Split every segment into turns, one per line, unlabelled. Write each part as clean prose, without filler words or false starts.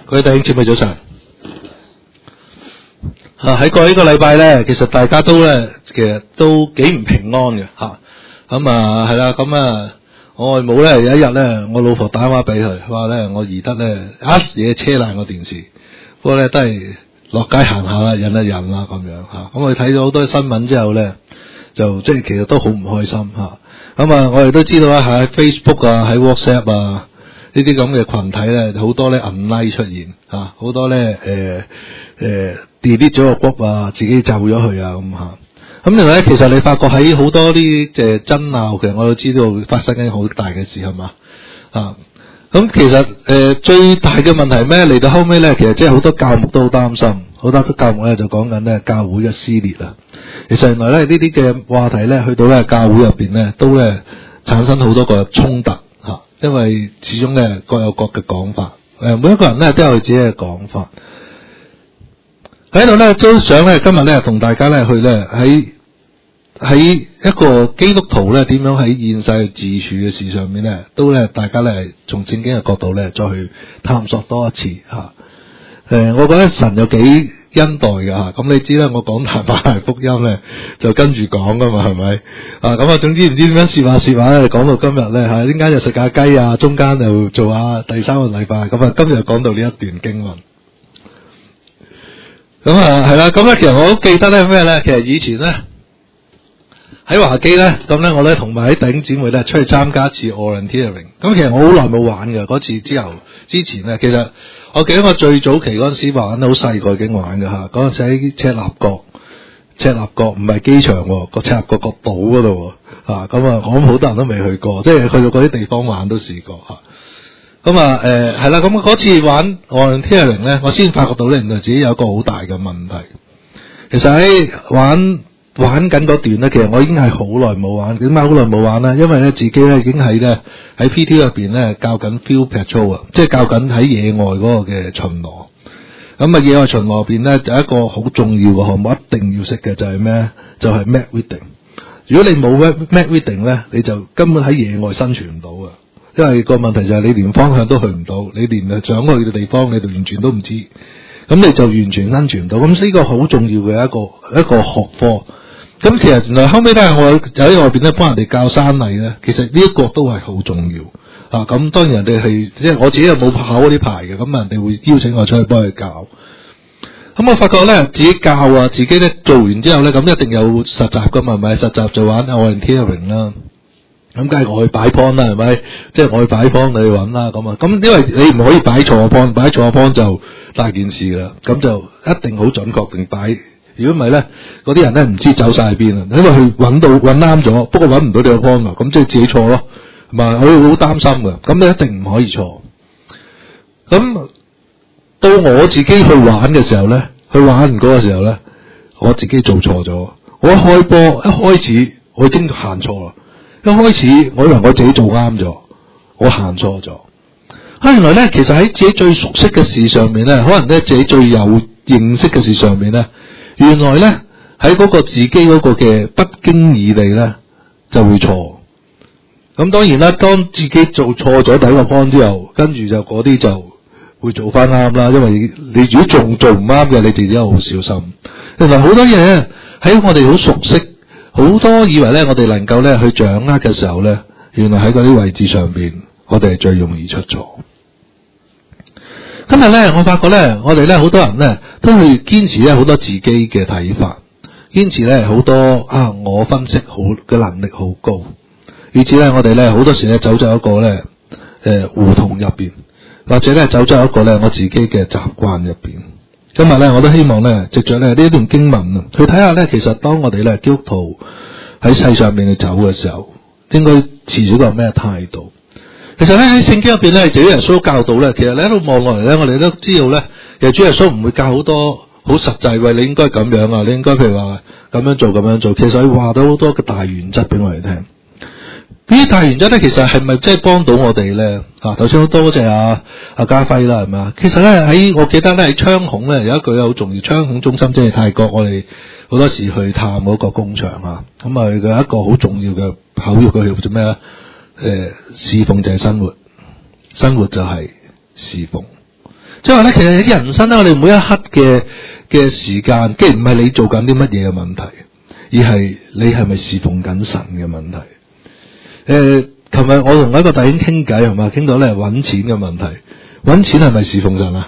各位弟兄姊妹早晨。喺過呢個禮拜咧，其實大家都咧，其實都幾唔平安嘅吓。咁係啦，我外母咧有一日咧，我老婆打電話俾佢，話咧我宜得咧一嘢車爛個電視，不過咧都係落街行下啦，忍一忍啦咁樣吓。咁我哋睇咗好多新聞之後咧，就即係其實都好唔開心吓。我哋都知道啦，喺 Facebook 啊，喺 WhatsApp 啊。呢啲咁嘅群體咧，好多咧 unlike 出現嚇，好多咧delete 咗個 group 啊，自己就咗去啊咁嚇。咁另外咧，其實你發覺喺好多啲爭拗嘅，我都知道發生緊好大嘅事係嘛啊。咁其實最大嘅問題係咩？嚟到後尾咧，其實即係好多教牧都好擔心，好多教牧咧就講緊咧教會嘅撕裂啊。其實原來咧呢啲嘅話題咧，去到咧教會入邊咧，都咧產生好多個衝突。因為始終咧各有各嘅講法，每一個人咧都有自己嘅講法。喺度咧都想咧今日咧同大家咧去咧喺一個基督徒咧點樣喺現世自處嘅事上面咧，都咧大家咧從聖經嘅角度咧再去探索多一次吓。我覺得神有幾恩待嘅吓，咁你知啦，我講大馬太福音咧就跟住講噶嘛，係咪總之唔知點樣說話咧，講到今日咧吓，點解就食下雞啊，中間就做下第三個禮拜，今日講到呢一段經文。係啦，其實我好記得咧咩咧，其實以前咧喺華基咧，我咧同埋啲弟兄姊妹咧出去參加一次 orienteering， 其實我好耐冇玩嘅，嗰次之前咧，其實我記得我最早期嗰陣時玩得好細個已經玩嘅吓，嗰陣時喺赤鱲角唔係機場喎，個赤鱲角個島嗰度啊，我諗好多人都未去過，即係去到嗰啲地方玩都試過吓。係啦，嗰次玩 orienteering 咧，我先發覺到咧，原來自己有一個好大嘅問題。其實喺玩緊嗰段咧，其實我已經係好耐冇玩。點解好耐冇玩咧？因為咧自己咧已經係咧喺 PT 入邊咧教緊 field patrol 啊，即係教緊喺野外嗰個嘅巡邏。野外巡邏入邊咧有一個好重要嘅項目，一定要識嘅就係咩？就係 map reading。如果你冇 map reading 咧，你就根本喺野外生存唔到啊！因為個問題就係你連方向都去唔到，你連想去嘅地方你就完全都唔知，咁你就完全生存唔到。咁呢個好重要嘅一個學科。咁其實原來後尾咧，我喺外邊咧幫人哋教山藝咧，其實呢一個都係好重要啊。咁當然人哋係即係我自己又冇考嗰啲牌嘅，咁人哋會邀請我出去幫佢教。咁我發覺咧自己教啊，自己咧做完之後咧，咁一定有實習噶嘛，係咪？實習就玩 orienteering 啦。咁梗係我去擺 point 啦，係咪？即係我去擺 point，你去揾啦咁啊。咁因為你唔可以擺錯 point，擺錯 point 就大件事啦。咁就一定好準確定擺。如果唔係咧，嗰啲人咧唔知走晒去邊啊，因為佢揾啱咗，不過揾唔到你個 point 啊，咁即係自己錯咯，係咪？我會好擔心㗎，咁你一定唔可以錯。咁到我自己去玩嘅時候咧，去玩嗰個時候咧，我自己做錯咗。我一開始我已經行錯啦。一開始我以為我自己做啱咗，我行錯咗。原來咧，其實喺自己最熟悉嘅事上面咧，可能咧自己最有認識嘅事上面咧，原來咧喺嗰個自己嗰個嘅不經意地咧就會錯。咁當然啦，當自己做錯咗第一個 point 之後，跟住就嗰啲就會做翻啱啦。因為你如果仲做唔啱嘅，你自己好小心。原來好多嘢喺我哋好熟悉。好多以為咧，我哋能夠咧去掌握嘅時候咧，原來喺嗰啲位置上邊，我哋係最容易出錯。今日咧，我發覺咧，我哋咧好多人咧都會堅持咧好多自己嘅睇法，堅持咧好多我分析好嘅能力好高，以至咧我哋咧好多時咧走咗一個咧胡同入邊，或者咧走咗一個咧我自己嘅習慣入邊。今日咧，我都希望咧，藉着咧呢一段經文啊，去睇下咧，其實當我哋咧基督徒喺世上面去走嘅時候，應該持住個咩態度？其實咧喺聖經入邊咧，主耶穌教導咧，其實你喺度望落嚟咧，我哋都知道咧，其實主耶穌唔會教好多好實際，喂，你應該咁樣啊，你應該譬如話咁樣做咁樣做，其實佢話到好多嘅大原則俾我哋聽。呢啲大原則咧，其實係咪真係幫到我哋咧？頭先好多謝阿家輝啦，係咪啊？其實咧我記得咧喺昌孔咧有一句好重要，昌孔中心即係泰國，我哋好多時去探嗰個工場啊，咁佢有一個好重要嘅口語，佢叫做咩啊？侍奉就係生活，生活就係侍奉。 即係話咧，其實喺人生咧，我哋每一刻嘅時間，既然唔係你做緊啲乜嘢嘅問題，而係你係咪侍奉緊神嘅問題。琴日我同一個弟兄傾偈，係嘛，傾到咧揾錢嘅問題。揾錢係咪侍奉神啊？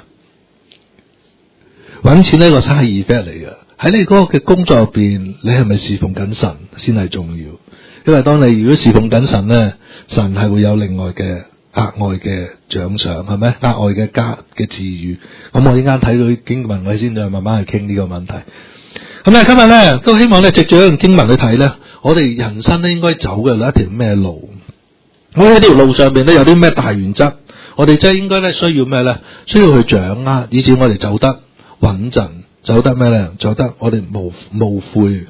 揾錢呢個 side effect 嚟嘅。喺你嗰個嘅工作入邊，你係咪侍奉緊神先係重要？因為當你如果侍奉緊神咧，神係會有另外嘅額外嘅獎賞，係咪？額外嘅嘅賜予。咁我依家睇到經文，我先再慢慢去傾呢個問題。咁咧今日咧都希望咧藉住一段經文去睇咧，我哋人生咧應該走嘅一條咩路？我喺呢條路上邊咧有啲咩大原則？我哋真係應該咧需要咩咧？需要去掌握，以至我哋走得穩陣。走得咩咧？走得我哋無悔。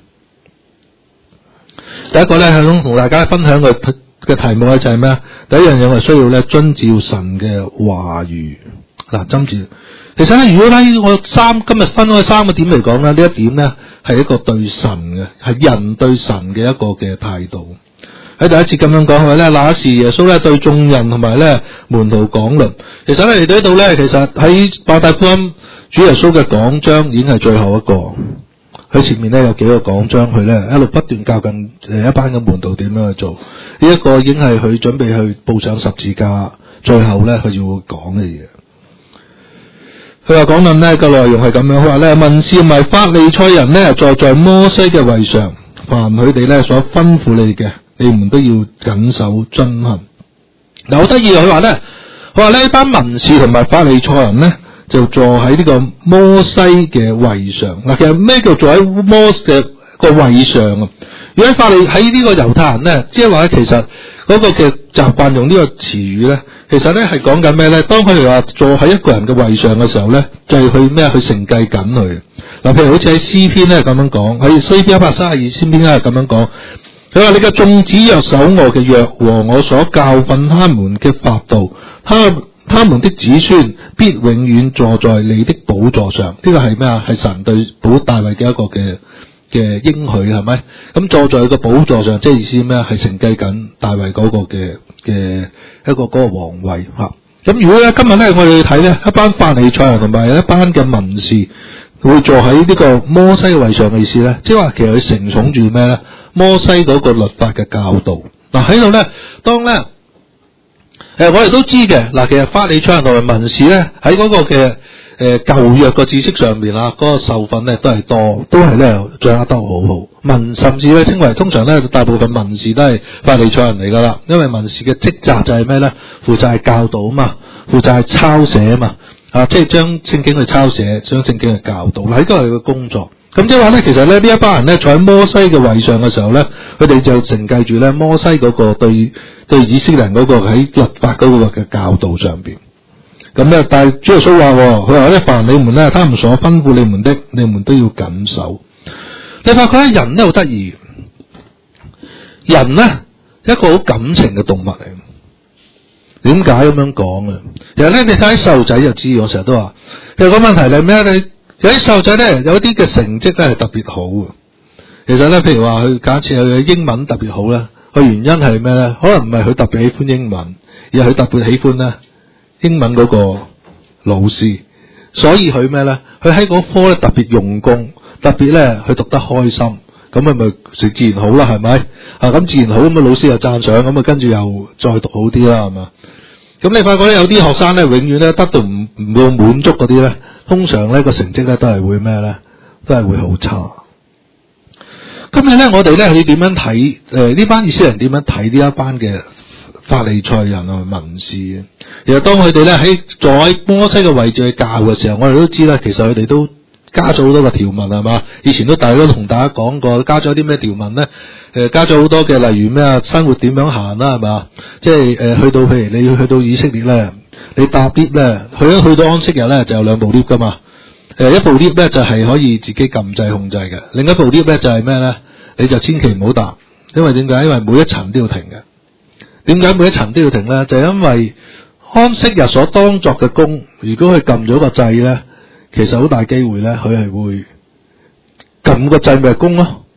第一個咧係想同大家分享嘅題目咧就係咩啊？第一樣嘢我哋需要咧遵照神嘅話語。嗱，遵照。其實咧，如果咧我今日分開3個點嚟講咧，呢一點咧係一個對神嘅，係人對神嘅一個嘅態度。喺第一節咁樣講，係咪咧？那時耶穌咧對眾人同埋咧門徒講論。其實咧嚟到呢度咧，其實喺馬太福音主耶穌嘅講章已經係最後一個。佢前面咧有幾個講章，佢咧一路不斷教緊一班嘅門徒點樣去做。呢一個已經係佢準備去步上十字架，最後咧佢要講嘅嘢。佢話講論咧個內容係咁樣，佢話咧文士同埋法利賽人咧坐在摩西嘅位上，凡佢哋咧所吩咐你嘅，你們都要謹守遵行。嗱，好得意啊！佢話呢班文士同埋法利賽人咧就坐喺呢個摩西嘅位上。嗱，其實咩叫坐喺摩西嘅個位上啊？如果喺呢個猶太人咧，即係話咧其實嗰個嘅習慣用呢個詞語咧，其實咧係講緊咩咧？當佢哋話坐喺一個人嘅位上嘅時候咧，就係去咩？去承繼緊佢。嗱，譬如好似喺詩篇咧咁樣講，喺詩篇132詩篇咧咁樣講。佢話你嘅眾子若守我嘅約和我所教訓他們嘅法度，他們的子孫必永遠坐在你的寶座上。呢個係咩啊？係神對大衛嘅一個嘅應許，係咪？咁坐在個寶座上，即係意思咩啊？係承繼緊大衛嗰個嘅一個嗰個皇位吓。咁如果咧今日咧我哋睇咧一班法利賽人同埋一班嘅文士會坐喺呢個摩西嘅位上嘅意思咧，即係話其實佢承寵住咩咧？摩西嗰個律法嘅教導。嗱，喺度咧，當咧我哋都知嘅。嗱，其實法利賽人同埋文士咧喺嗰個嘅舊約個知識上面啊，嗰個受訓咧都係多，都係咧掌握得好好。甚至咧稱為通常咧大部分文士都係法利賽人嚟噶啦，因為文士嘅職責就係咩咧？負責係教導啊嘛，負責係抄寫啊嘛，即係將聖經去抄寫，將聖經去教導。嗱，呢個係佢嘅工作。咁即係話咧，其實咧呢一班人咧坐喺摩西嘅位上嘅時候咧，佢哋就承繼住咧摩西嗰個對以色列人嗰個喺律法嗰個嘅教導上邊。咁咧，但係主耶穌話，佢話咧凡你們咧，他們所吩咐你們的，你們都要謹守。你發覺咧人咧好得意，人咧一個好感情嘅動物嚟。點解咁樣講啊？其實咧你睇細路仔就知，我成日都話，其實個問題係咩咧？有啲細路仔咧，有啲嘅成績咧係特別好嘅。其實咧，譬如話佢假設佢英文特別好咧，個原因係咩咧？可能唔係佢特別喜歡英文，而係佢特別喜歡咧英文嗰個老師，所以佢咩咧？佢喺嗰科咧特別用功，特別咧佢讀得開心，咁咪自然好啦，係咪？咁自然好，咁老師又讚賞，咁跟住又再讀好啲啦，係嘛？咁你發覺咧有啲學生咧，永遠咧得到唔會滿足嗰啲咧，通常咧個成績咧都係會咩咧？都係會好差。今日咧，我哋咧要點樣睇？呢班以色列人點樣睇呢一班嘅法利賽人啊、文士嘅？其實當佢哋咧喺坐喺摩西嘅位置去教嘅時候，我哋都知啦，其實佢哋都加咗好多個條文，係嘛？以前都同大家講過，加咗啲咩條文咧？加咗好多嘅，例如咩啊，生活點樣行啦，係嘛？即係去到譬如你去到以色列咧，你搭 lift 咧，去到安息日咧就有2部 lift 噶嘛。一部 lift 咧就係可以自己撳掣控制嘅，另一部 lift 咧就係咩咧？你就千祈唔好搭，因為點解？因為每一層都要停嘅。點解每一層都要停咧？就係因為安息日所當作嘅工，如果佢撳咗個掣咧，其實好大機會咧，佢係會撳個掣咪係工咯。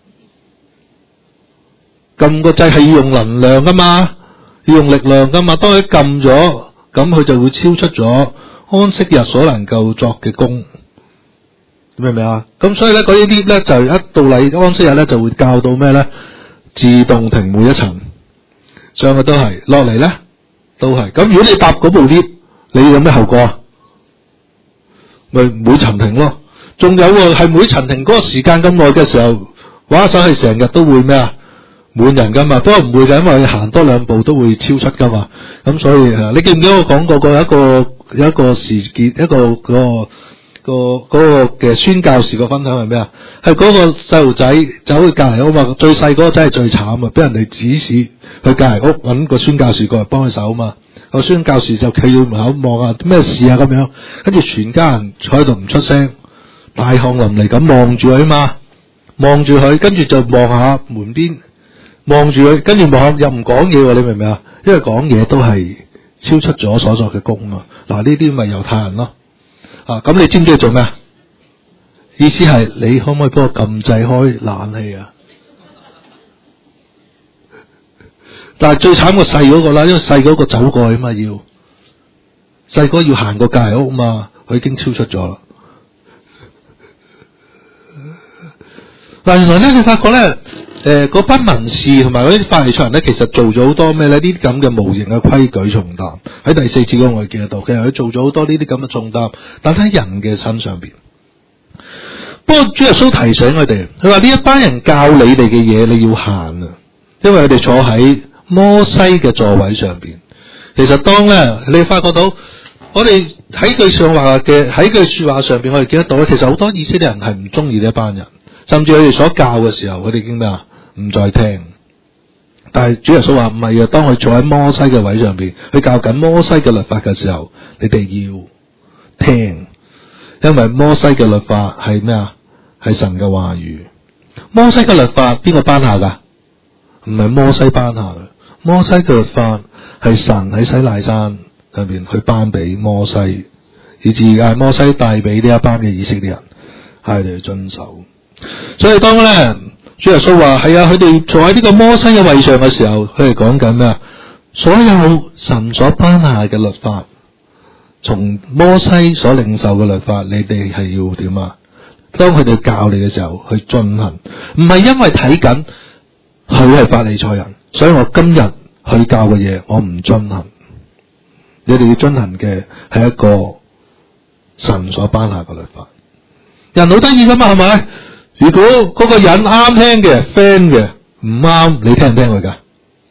撳個掣係要用能量噶嘛，要用力量噶嘛。當佢撳咗，咁佢就會超出咗安息日所能夠作嘅工，明唔明啊？咁所以咧嗰啲 lift 咧就一到禮安息日咧就會校到咩咧？自動停每一層，上去都係，落嚟咧都係。咁如果你搭嗰部 lift，你有咩後果啊？咪每層停咯。仲有喎，係每層停嗰個時間咁耐嘅時候，話上去成日都會咩啊？滿人噶嘛，不過唔會嘅，因為行多兩步都會超出噶嘛。咁所以你記唔記得我講過有一個事件，一個嘅宣教士個分享係咩啊？係嗰個細路仔走去隔離屋嘛，最細嗰個真係最慘啊！俾人哋指使去隔離屋揾個宣教士過嚟幫佢手嘛。個宣教士就企喺門口望下咩事啊咁樣，跟住全家人坐喺度唔出聲，大汗淋漓咁望住佢嘛，望住佢，跟住就望下門邊，望住佢，跟住望下又唔講嘢喎，你明唔明啊？因為講嘢都係超出咗所作嘅功嘛。嗱，呢啲咪猶太人咯。咁你知唔知佢做咩？意思係你可唔可以幫我撳掣開冷氣啊？但係最慘個細嗰個啦，因為細嗰個走過去嘛，細個要行過隔離屋嘛，佢已經超出咗啦。嗱，原來咧你發覺咧，嗰班文士同埋嗰啲法利賽人咧，其實做咗好多咩咧？呢啲咁嘅無形嘅規矩重擔，喺第4節嗰個我哋見得到，其實佢做咗好多呢啲咁嘅重擔，但喺人嘅身上邊。不過主耶穌提醒佢哋，佢話呢一班人教你哋嘅嘢，你要行啊，因為佢哋坐喺摩西嘅座位上邊。其實當咧你發覺到，我哋喺句說話上邊，我哋見得到咧，其實好多以色列人係唔中意呢一班人。甚至佢哋所教嘅時候，佢哋已經咩啊？唔再聽。但係主耶穌話唔係啊，當佢坐喺摩西嘅位上邊，佢教緊摩西嘅律法嘅時候，你哋要聽，因為摩西嘅律法係咩啊？係神嘅話語。摩西嘅律法邊個頒下噶？唔係摩西頒下嘅，摩西嘅律法係神喺西奈山入邊去頒俾摩西，以至係摩西帶俾呢一班嘅以色列人，係嚟遵守。所以當咧，主耶穌話係啊，佢哋坐喺呢個摩西嘅位上嘅時候，佢哋講緊咩啊？所有神所頒下嘅律法，從摩西所領受嘅律法，你哋係要點啊？當佢哋教你嘅時候，去進行，唔係因為睇緊佢係法利賽人，所以我今日去教嘅嘢，我唔進行。你哋要進行嘅係一個神所頒下嘅律法。人好得意噶嘛，係咪？如果嗰個人啱聽嘅 friend 嘅，唔啱你聽唔聽佢噶？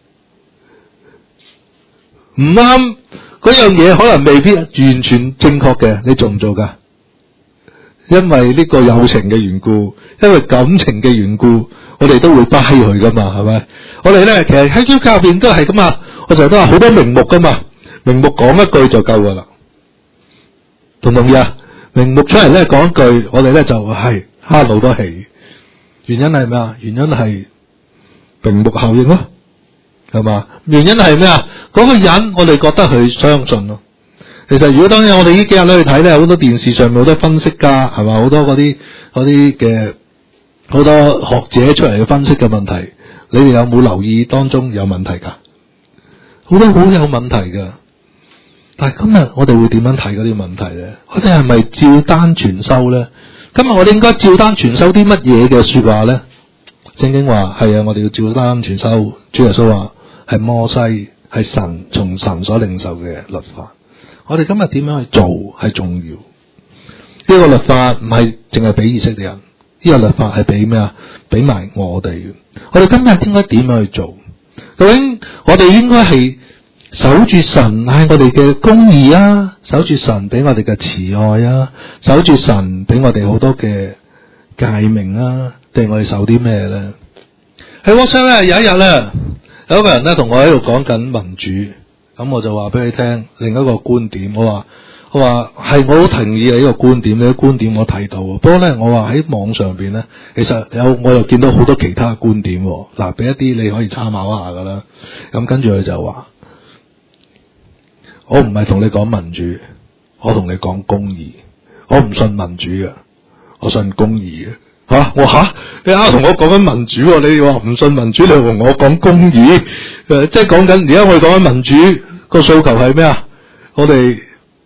唔啱嗰樣嘢可能未必完全正確嘅，你做唔做噶？因為呢個友情嘅緣故，因為感情嘅緣故，我哋都會掰佢噶嘛，係咪？我哋咧其實喺基督教入邊都係咁啊，我成日都話好多名目噶嘛，名目講一句就夠噶啦，同唔同意啊？名目出嚟咧講一句，我哋咧就係哈好多氣。原因係咩啊？原因係名目效應咯，係嘛？原因係咩啊？嗰個人我哋覺得佢相信咯。其實如果當然我哋呢幾日咧去睇咧，好多電視上面好多分析家係嘛，好多嗰啲嘅好多學者出嚟去分析嘅問題，你哋有冇留意當中有問題噶？好多好有問題噶。但係今日我哋會點樣睇嗰啲問題咧？我哋係咪照單全收咧？今日我哋應該照單全收啲乜嘢嘅說話咧？聖經話係啊，我哋要照單全收。主耶穌話係摩西係神從神所領受嘅律法。我哋今日點樣去做係重要。呢個律法唔係淨係俾以色列人，呢個律法係俾咩啊？俾埋我哋嘅。我哋今日應該點樣去做？究竟我哋應該係守住神係我哋嘅公義啊，守住神俾我哋嘅慈愛啊，守住神俾我哋好多嘅誡命啊，定我哋守啲咩咧？喺 WhatsApp 咧有一日咧，有一個人咧同我喺度講緊民主，咁我就話俾佢聽另一個觀點。我話係我好同意你呢個觀點，你嘅觀點我睇到。不過咧，我話喺網上邊咧，其實我又見到好多其他觀點。嗱，俾一啲你可以參考下噶啦。咁跟住佢就話。我唔係同你講民主，我同你講公義。我唔信民主嘅，我信公義嘅。你啱同我講緊民主，你話唔信民主，你同我講公義，即係講緊而家我哋講緊民主個訴求係咩啊？我哋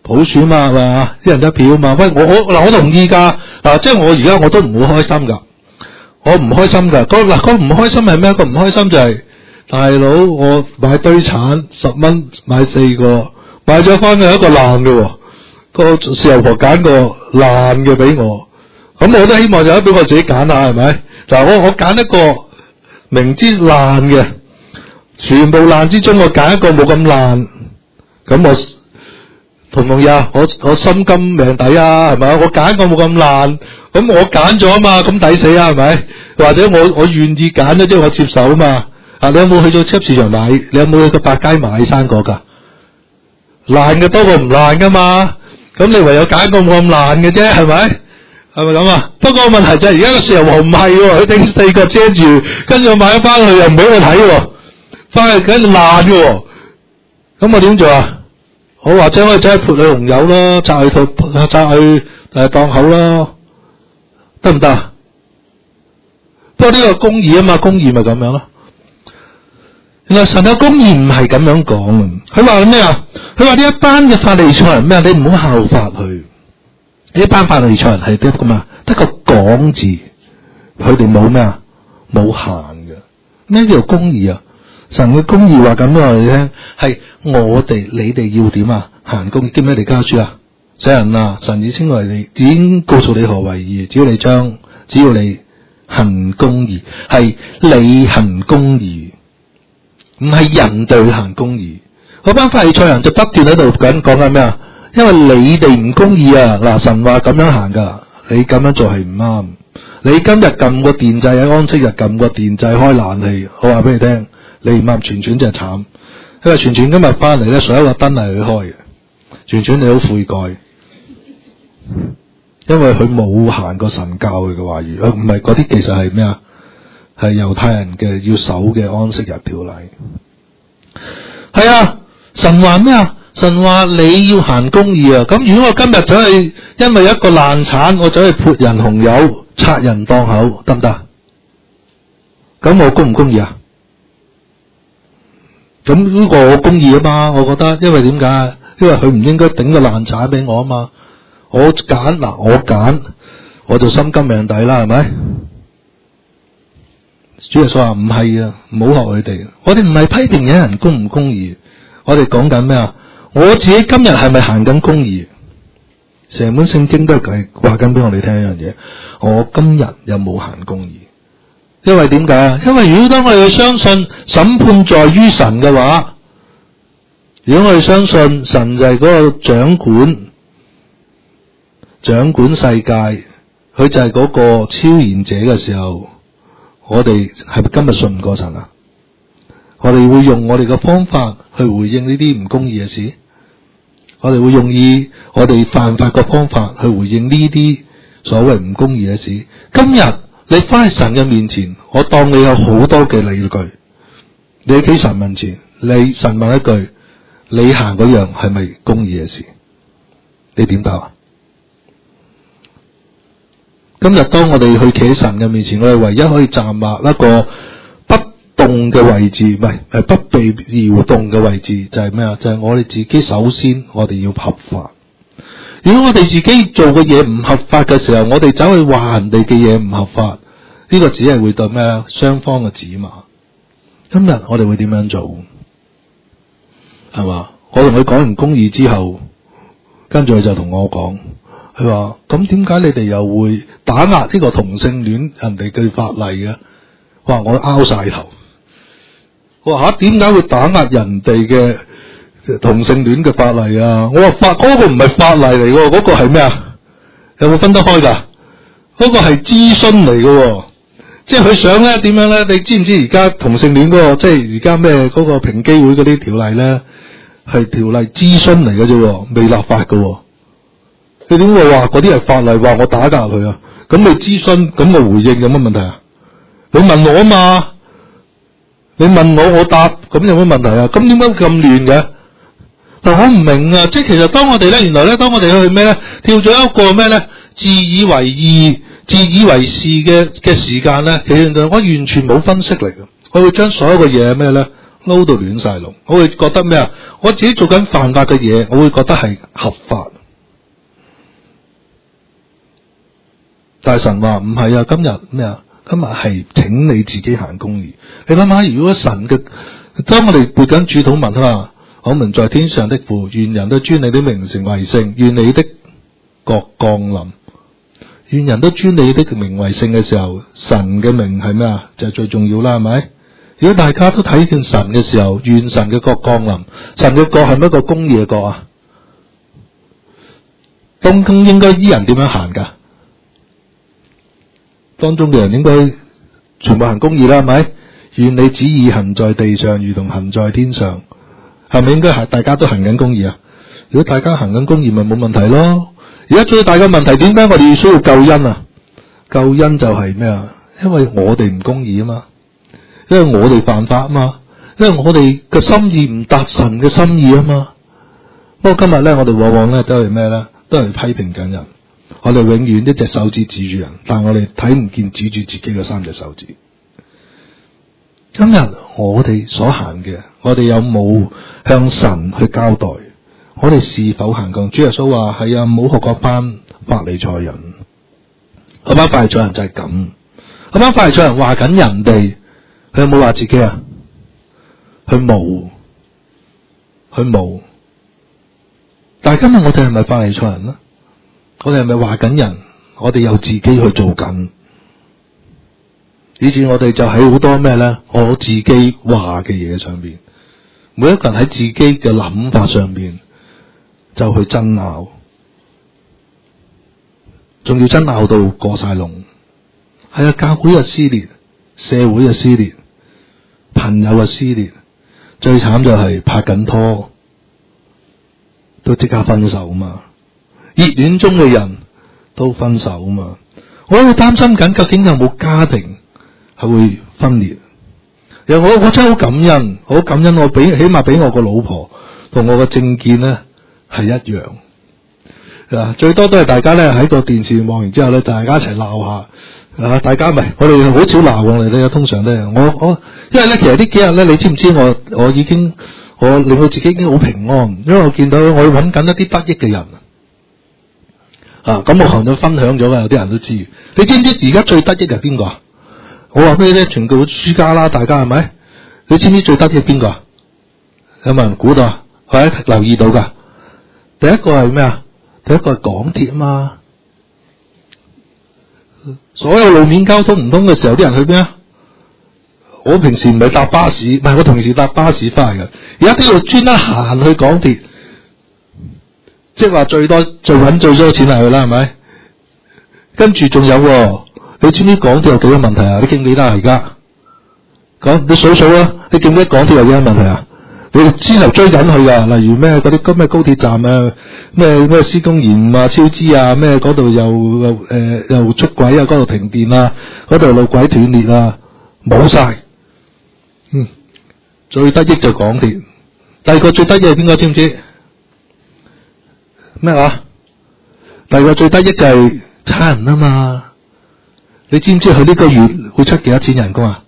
普選嘛，係嘛？一人一票嘛。喂，我同意㗎。即係我而家我都唔會開心㗎。我唔開心㗎。個唔開心係咩？個唔開心就係、大佬，我買堆橙10蚊買4個，買咗翻去一個爛嘅喎。個豉油婆揀個爛嘅俾我，咁我都希望有得俾我自己揀下，係咪？嗱，我揀一個明知爛嘅，全部爛之中我揀一個冇咁爛，咁我同唔同意啊？我心甘命抵啊，係咪？我揀一個冇咁爛，咁我揀咗啊嘛，咁抵死啊，係咪？或者我願意揀咗，即係我接受啊嘛。你有冇去到超級市場買？你有冇去過百佳買生果㗎？爛嘅多過唔爛㗎嘛。咁你唯有揀一個冇咁爛嘅啫，係咪？係咪咁啊？不過問題就係而家個豉油王唔係喎，佢頂4個遮住，跟住我買咗翻去又唔俾我睇喎，翻去梗係爛嘅喎。咁我點做啊？我或者可以走去潑佢紅油咯，炸去檔口咯，得唔得？不過呢個公義啊嘛，公義咪咁樣咯。原來神有公義唔係咁樣講，佢話咩啊？佢話呢一班嘅法利賽人咩？你唔好效法佢。呢一班法利賽人係得咁啊，得個講字，佢哋冇咩啊？冇行嘅。咩叫公義啊？神嘅公義話咁樣我哋聽，係你哋要點啊？行公義。記唔記得你家書啊？世人啊，神已稱為你，已經告訴你何為義。只要你行公義，係你行公義。唔係人對行公義，嗰班法利賽人就不斷喺度講緊咩啊？因為你哋唔公義啊！嗱，神話咁樣行噶，你咁樣做係唔啱。你今日撳個電掣喺安息日撳個電掣開冷氣，我話俾你聽，你唔啱。全全真係慘，因為全全今日翻嚟咧，所有個燈係佢開嘅。全全你好悔改，因為佢冇行過神教佢嘅話語，唔係嗰啲其實係咩啊？係猶太人嘅要守嘅安息日條例。係啊，神話咩啊？神話你要行公義啊！咁如果我今日走去因為一個爛橙，我走去潑人紅油、拆人檔口，得唔得？咁我公唔公義啊？咁呢個我公義啊嘛，我覺得，因為點解？因為佢唔應該頂個爛橙俾我啊嘛。我揀，我就心甘命抵啦，係咪？主耶穌話唔係啊，唔好學佢哋。我哋唔係批評有人公唔公義，我哋講緊咩啊？我自己今日係咪行緊公義？成本聖經都係話緊俾我哋聽一樣嘢。我今日有冇行公義？因為點解啊？因為如果當我哋相信審判在於神嘅話，如果我哋相信神就係嗰個掌管世界，佢就係嗰個超然者嘅時候，我哋係咪今日信唔過神啊？我哋會用我哋嘅方法去回應呢啲唔公義嘅事，我哋會用我哋犯法嘅方法去回應呢啲所謂唔公義嘅事。今日你翻去神嘅面前，我當你有好多嘅理據，你喺神面前，神問一句，你行嗰樣係咪公義嘅事？你點答啊？今日當我哋去企喺神嘅面前，我哋唯一可以站立一個不動嘅位置，唔係不被搖動嘅位置，就係咩啊？就係我哋自己首先我哋要合法。如果我哋自己做嘅嘢唔合法嘅時候，我哋走去話人哋嘅嘢唔合法，呢個只係會對咩啊？雙方嘅指罵。今日我哋會點樣做？係嘛？我同佢講完公義之後，跟住佢就同我講。佢話：咁點解你哋又會打壓呢個同性戀人哋嘅法例嘅？我話我拗晒頭。我話點解會打壓人哋嘅同性戀嘅法例啊？我話嗰個唔係法例嚟嘅，嗰個係咩啊？有冇分得開㗎？嗰個係諮詢嚟嘅，即係佢想咧點樣咧？你知唔知而家同性戀嗰個即係而家咩嗰個平機會嗰啲條例咧係條例諮詢嚟嘅啫，未立法嘅。你點會話嗰啲係法例？話我打壓佢啊？咁你諮詢，咁我回應有乜問題啊？你問我啊嘛？你問我，我答，咁有乜問題啊？咁點解咁亂嘅？但我唔明啊！即係其實當我哋咧，原來咧，當我哋去咩咧，跳咗一個咩咧，自以為義、自以為是嘅時間咧，其實我完全冇分析嚟嘅。我會將所有嘅嘢咩咧， 撈到亂晒龍。我會覺得咩啊？我自己做緊犯法嘅嘢，我會覺得係合法。但係神話唔係啊，今日咩啊？今日係請你自己行公義。你諗下，如果神嘅，當我哋背緊主禱文啊，我們在天上的父，願人都尊你的名成為聖，願你的國降臨。願人都尊你的名為聖嘅時候，神嘅名係咩啊？就係最重要啦，係咪？如果大家都睇見神嘅時候，願神嘅國降臨。神嘅國係咪一個公義嘅國啊？當中應該依人點樣行噶？當中嘅人應該全部行公義啦，係咪？願你旨意行在地上，如同行在天上。係咪應該係大家都行緊公義啊？如果大家行緊公義，咪冇問題咯。而家最大嘅問題，點解我哋需要救恩啊？救恩就係咩啊？因為我哋唔公義啊嘛，因為我哋犯法啊嘛，因為我哋嘅心意唔達神嘅心意啊嘛。不過今日咧，我哋往往咧都係咩咧？都係批評緊人。我哋永遠一隻手指指住人，但係我哋睇唔見指住自己嘅三隻手指。今日我哋所行嘅，我哋有冇向神去交代？我哋是否行過？主耶穌話：係啊，唔好學嗰班法利賽人。嗰班法利賽人就係咁。嗰班法利賽人話緊人哋，佢有冇話自己啊？佢冇。但係今日我哋係咪法利賽人呢？我哋係咪話緊人？我哋又自己去做緊，以至我哋就喺好多咩咧？我自己話嘅嘢上邊，每一個人喺自己嘅諗法上邊就去爭拗，仲要爭拗到過晒龍。係啊，教會嘅撕裂，社會嘅撕裂，朋友嘅撕裂，最慘就係拍緊拖都即刻分手嘛。熱戀中嘅人都分手嘛，我喺度擔心緊，究竟有冇家庭係會分裂？我真係好感恩，好感恩，起碼俾我個老婆同我個政見咧係一樣。最多都係大家咧喺個電視望完之後咧，大家一齊鬧下。大家咪，我哋好少鬧我哋咧，通常咧，我因為咧，其實呢幾日咧，你知唔知我令到自己已經好平安，因為我見到我揾緊一啲得益嘅人。咁我頭先分享咗嘅，有啲人都知。你知唔知而家最得益係邊個啊？我話俾你聽，全部輸家啦，大家係咪？你知唔知最得益係邊個啊？有冇人估到啊？或者留意到噶？第一個係咩啊？第一個係港鐵啊嘛。所有路面交通唔通嘅時候，啲人去邊啊？我平時唔係搭巴士，唔係我平時搭巴士翻嚟嘅，而家都要專登行去港鐵。即係話最搵最多錢係佢啦，係咪？跟住仲有，你知唔知港鐵有幾多問題啊？你記唔記得啊？而家講你數數啦，你記唔記得港鐵有幾多問題啊？你先頭追緊佢噶，例如咩嗰啲咩高鐵站啊，咩施工延誤啊、超支啊，咩嗰度又出軌啊，嗰度停電啊，嗰度路軌斷裂啊，冇晒。最得益就港鐵。第二個最得益係邊個？知唔知？咩話？第二個最得益就係差人啊嘛！你知唔知佢呢個月會出幾多錢人工啊？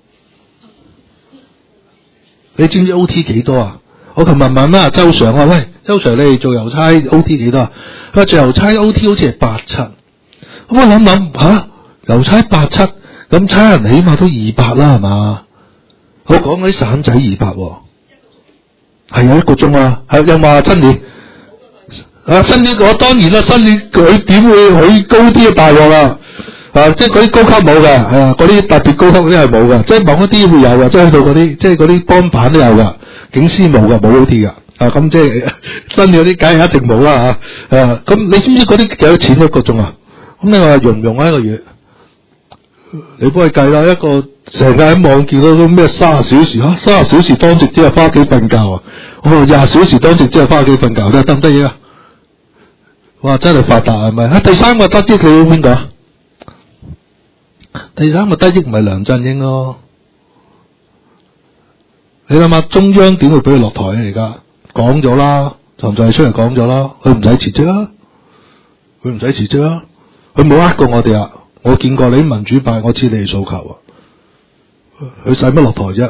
你知唔知 OT 幾多啊？我琴日問啊周 Sir， 我話喂，周 Sir 你哋做郵差 OT 幾多啊？佢話做郵差 OT 好似係87。咁我諗吓，郵差87，咁差人起碼都200啦，係嘛？我講嗰啲散仔200，係啊，1個鐘啊，係又話真理。新年我當然啦，新年佢點會去高啲嘅大鑊啊？即係嗰啲高級冇嘅，嗰啲特別高級嗰啲係冇嘅，即係某一啲會有嘅，即係去到嗰啲，即係嗰啲幫辦都有嘅，警司冇嘅，冇 OT 嘅。咁即係新年嗰啲梗係一定冇啦嚇。咁你知唔知嗰啲幾多錢1個鐘啊？咁你話用唔用啊？1個月？你幫佢計啦，一個成日喺網見到嗰咩30小時30小時當值之後翻屋企瞓覺啊！我話20小時當值之後翻屋企瞓覺，得唔得啊？哇！真係發達係咪？第三個得益你邊個？第三個得益唔係梁振英咯？你諗下中央點會俾佢落台啊？而家講咗啦，陳就係出嚟講咗啦，佢唔使辭職啊！佢唔使辭職啊！佢冇呃過我哋啊！我見過你民主派，我知你哋訴求啊！佢使乜落台啫？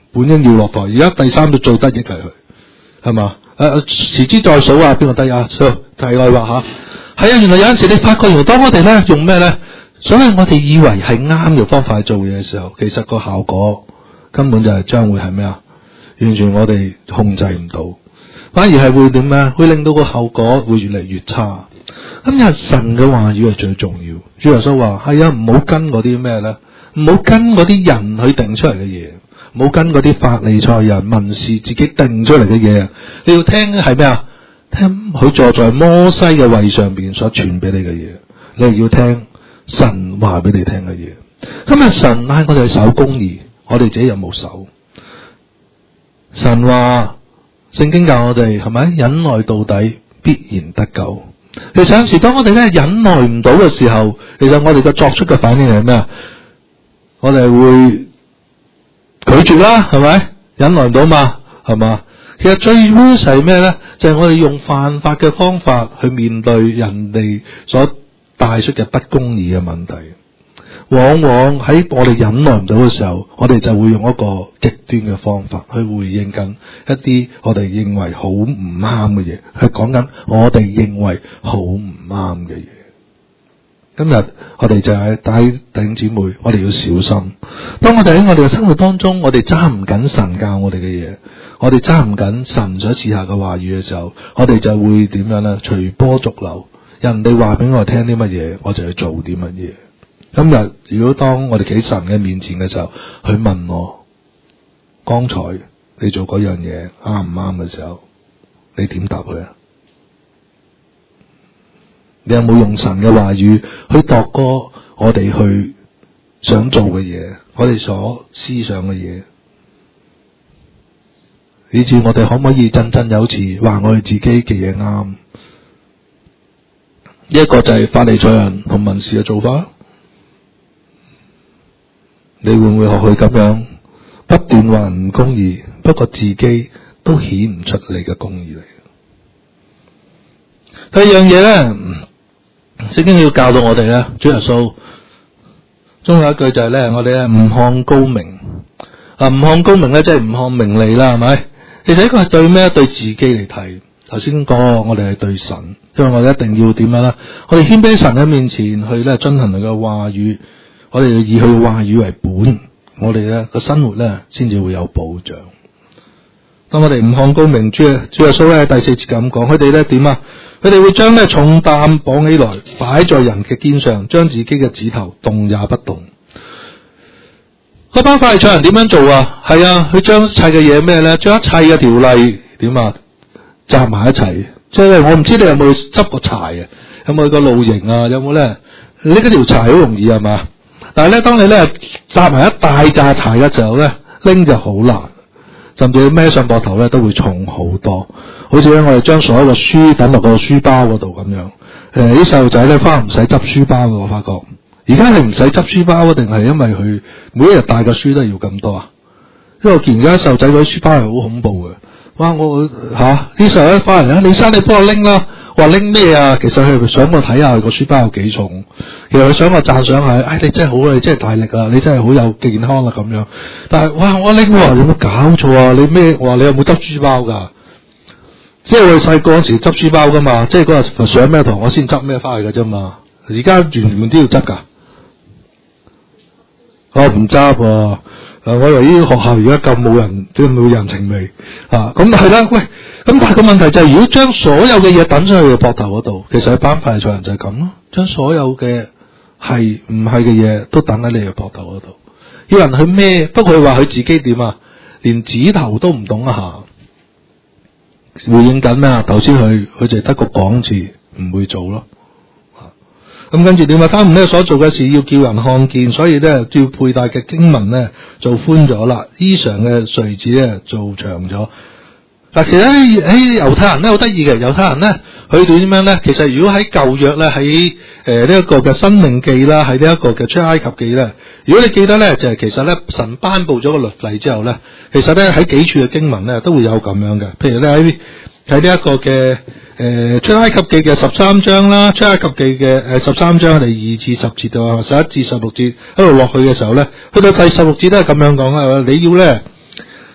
本應要落台，而家第三個最得益係佢，係嘛？遲之再數啊，邊個得益啊？題外話嚇，係啊，原來有陣時你發覺，原來當我哋咧用咩咧？所以我哋以為係啱嘅方法去做嘢嘅時候，其實個效果根本就係將會係咩啊？完全我哋控制唔到，反而係會點咩？會令到個後果會越嚟越差。今日神嘅話語係最重要。主耶穌話：係啊，唔好跟嗰啲咩咧，唔好跟嗰啲人去定出嚟嘅嘢，唔好跟嗰啲法利賽人、文士自己定出嚟嘅嘢。你要聽係咩啊？聽佢坐在摩西嘅位上邊所傳俾你嘅嘢，你係要聽神話俾你聽嘅嘢。今日神嗌我哋去守公義，我哋自己有冇守？神話聖經教我哋係咪忍耐到底必然得救？其實有時當我哋咧忍耐唔到嘅時候，其實我哋嘅作出嘅反應係咩啊？我哋會拒絕啦，係咪？忍耐唔到嘛，係嘛？其實最 worst 係咩咧？就係我哋用犯法嘅方法去面對人哋所帶出嘅不公義嘅問題。往往喺我哋忍耐唔到嘅時候，我哋就會用一個極端嘅方法去回應緊一啲我哋認為好唔啱嘅嘢，係講緊我哋認為好唔啱嘅嘢。今日我哋就係帶弟兄姊妹，我哋要小心。當我哋喺我哋嘅生活當中，我哋揸唔緊神教我哋嘅嘢，我哋揸唔緊神所賜下嘅話語嘅時候，我哋就會點樣咧？隨波逐流，人哋話俾我聽啲乜嘢，我就去做啲乜嘢。今日如果當我哋企神嘅面前嘅時候，佢問我剛才你做嗰樣嘢啱唔啱嘅時候，你點答佢啊？你有冇用神嘅話語去度過我哋去想做嘅嘢，我哋所思想嘅嘢，以至我哋可唔可以振振有詞話我哋自己嘅嘢啱？呢一個就係法利賽人同文士嘅做法。你會唔會學佢咁樣不斷話唔公義，不過自己都顯唔出你嘅公義嚟？第二樣嘢咧，聖經要教到我哋咧，主耶穌中有一句就係咧，我哋咧唔看高名啊，唔看高名咧，即係唔看名利啦，係咪？其實呢個係對咩？對自己嚟睇。頭先講我哋係對神，因為我哋一定要點樣啦？我哋謙卑神喺面前去咧遵行佢嘅話語。我哋要以佢話語為本，我哋咧個生活咧先至會有保障。當我哋唔看高名，主耶穌咧第4節咁講，佢哋咧點啊？佢哋會將咧重擔綁起來，擺在人嘅肩上，將自己嘅指頭動也不動。嗰班法利賽人點樣做啊？係啊，佢將一切嘅嘢咩咧？將一切嘅條例點啊？集埋一齊。即係我唔知你有冇執過柴啊？有冇去過露營啊？有冇咧？呢嗰條柴好容易係嘛？但係咧，當你咧集埋一大紮柴嘅時候咧，拎就好難，甚至孭上膊頭咧都會重好多。好似咧，我哋將所有嘅書等落個書包嗰度咁樣。啲細路仔咧翻唔使執書包嘅，我發覺。而家係唔使執書包，定係因為佢每一日帶個書都要咁多啊？因為我見而家細路仔嗰啲書包係好恐怖嘅。哇！我啲細路仔翻嚟咧，李生你幫我拎啦。話拎咩啊？其實佢想我睇下佢個書包有幾重，其實佢想我讚賞下，你真係好啊，你真係大力啊，你真係好有健康啊咁樣。但係哇，我拎喎，有冇搞錯啊？你咩？我話你有冇執書包噶？即係我哋細個嗰時執書包噶嘛，即係嗰日上咩堂我先執咩翻去噶啫嘛。而家全部都要執噶。我唔執啊！我以為呢啲學校而家咁冇人，即係冇人情味啊！咁係啦，喂，咁但係個問題就係，如果將所有嘅嘢抌上去佢膊頭嗰度，其實一班法利賽人就係咁咯，將所有嘅係唔係嘅嘢都抌喺你嘅膊頭嗰度，要人去孭。不過佢話佢自己點啊？連指頭都唔動一下，回應緊咩啊？頭先佢就得個講字，唔會做咯。咁跟住點啊？他們咧所做嘅事要叫人看見，所以咧要佩戴嘅經文咧做寬咗啦，衣裳嘅穗子咧做長咗。嗱，其實喺猶太人咧好得意嘅，猶太人咧佢哋點樣咧？其實如果喺舊約咧，喺呢一個嘅申命記啦，喺呢一個嘅出埃及記咧，如果你記得咧，就係其實咧神頒布咗個律例之後咧，其實咧喺幾處嘅經文咧都會有咁樣嘅，譬如咧喺呢一個嘅出埃及記嘅13章啦，出埃及記嘅13章係2至10節到11至16節一路落去嘅時候咧，去到第16節都係咁樣講啊！你要咧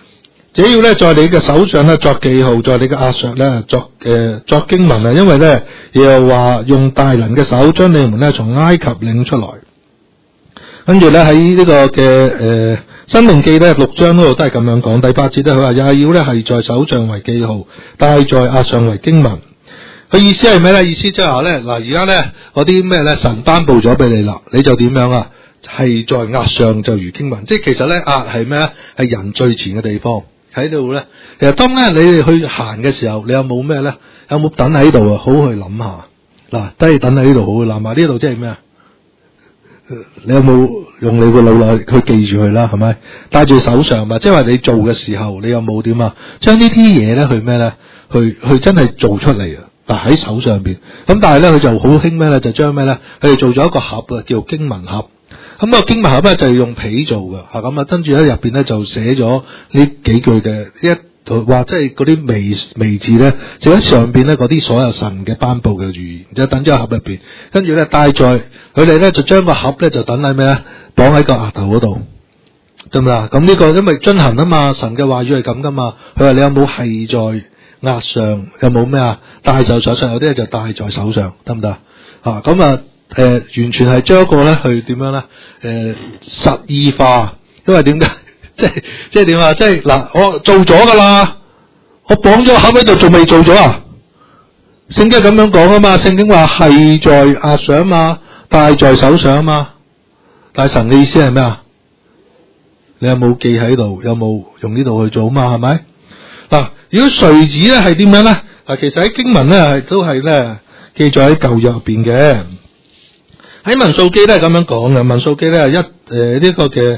這要咧在你嘅手上咧作記號，在你嘅額上咧作經文啊，因為咧又話用大能嘅手將你們咧從埃及領出來。跟住咧喺呢個嘅申命記咧6章嗰度都係咁樣講，第8節咧佢話也要咧係在手上為記號，戴在額上為經文。佢意思係咩咧？意思即係話咧嗱，而家咧嗰啲咩咧神頒布咗俾你啦，你就點樣啊？係在額上就如經文，即係其實咧額係咩咧？係人最前嘅地方喺度咧。其實當咧你哋去行嘅時候，你有冇咩咧？有冇等喺度啊？好去諗下嗱，都係等喺呢度好去諗下。呢度即係咩啊？你有冇用你個腦來去記住佢啦？係咪帶住手上嘛？即係話你做嘅時候，你有冇點啊？將呢啲嘢咧去咩咧？去真係做出嚟啊！嗱喺手上邊咁，但係咧佢就好興咩咧？就將咩咧？佢哋做咗一個盒啊，叫經文盒。咁個經文盒咧就係用皮做嘅嚇，咁啊跟住咧入邊咧就寫咗呢幾句嘅話即係嗰啲微字咧，就喺上邊咧嗰啲所有神嘅頒布嘅語言，就等咗盒入邊，跟住咧帶在佢哋咧就將個盒咧就等喺咩咧？綁喺個額頭嗰度，得唔得啊？咁呢個因為遵行啊嘛，神嘅話語係咁噶嘛。佢話你有冇係在額上？有冇咩啊？戴在手上，有啲咧就戴在手上，得唔得啊？咁啊完全係將一個咧去點樣咧？實意化，因為點解？即係點啊？即係嗱，我做咗噶啦，我綁咗盒喺度，仲未做咗啊？聖經咁樣講啊嘛，聖經話係在額上啊嘛，戴在手上啊嘛。但係神嘅意思係咩啊？你有冇記喺度？有冇用呢度去做啊嘛？係咪？嗱，如果垂子咧係點樣咧？嗱，其實喺經文咧都係咧記載喺舊約入邊嘅。喺民數記咧係咁樣講嘅，民數記咧係呢個嘅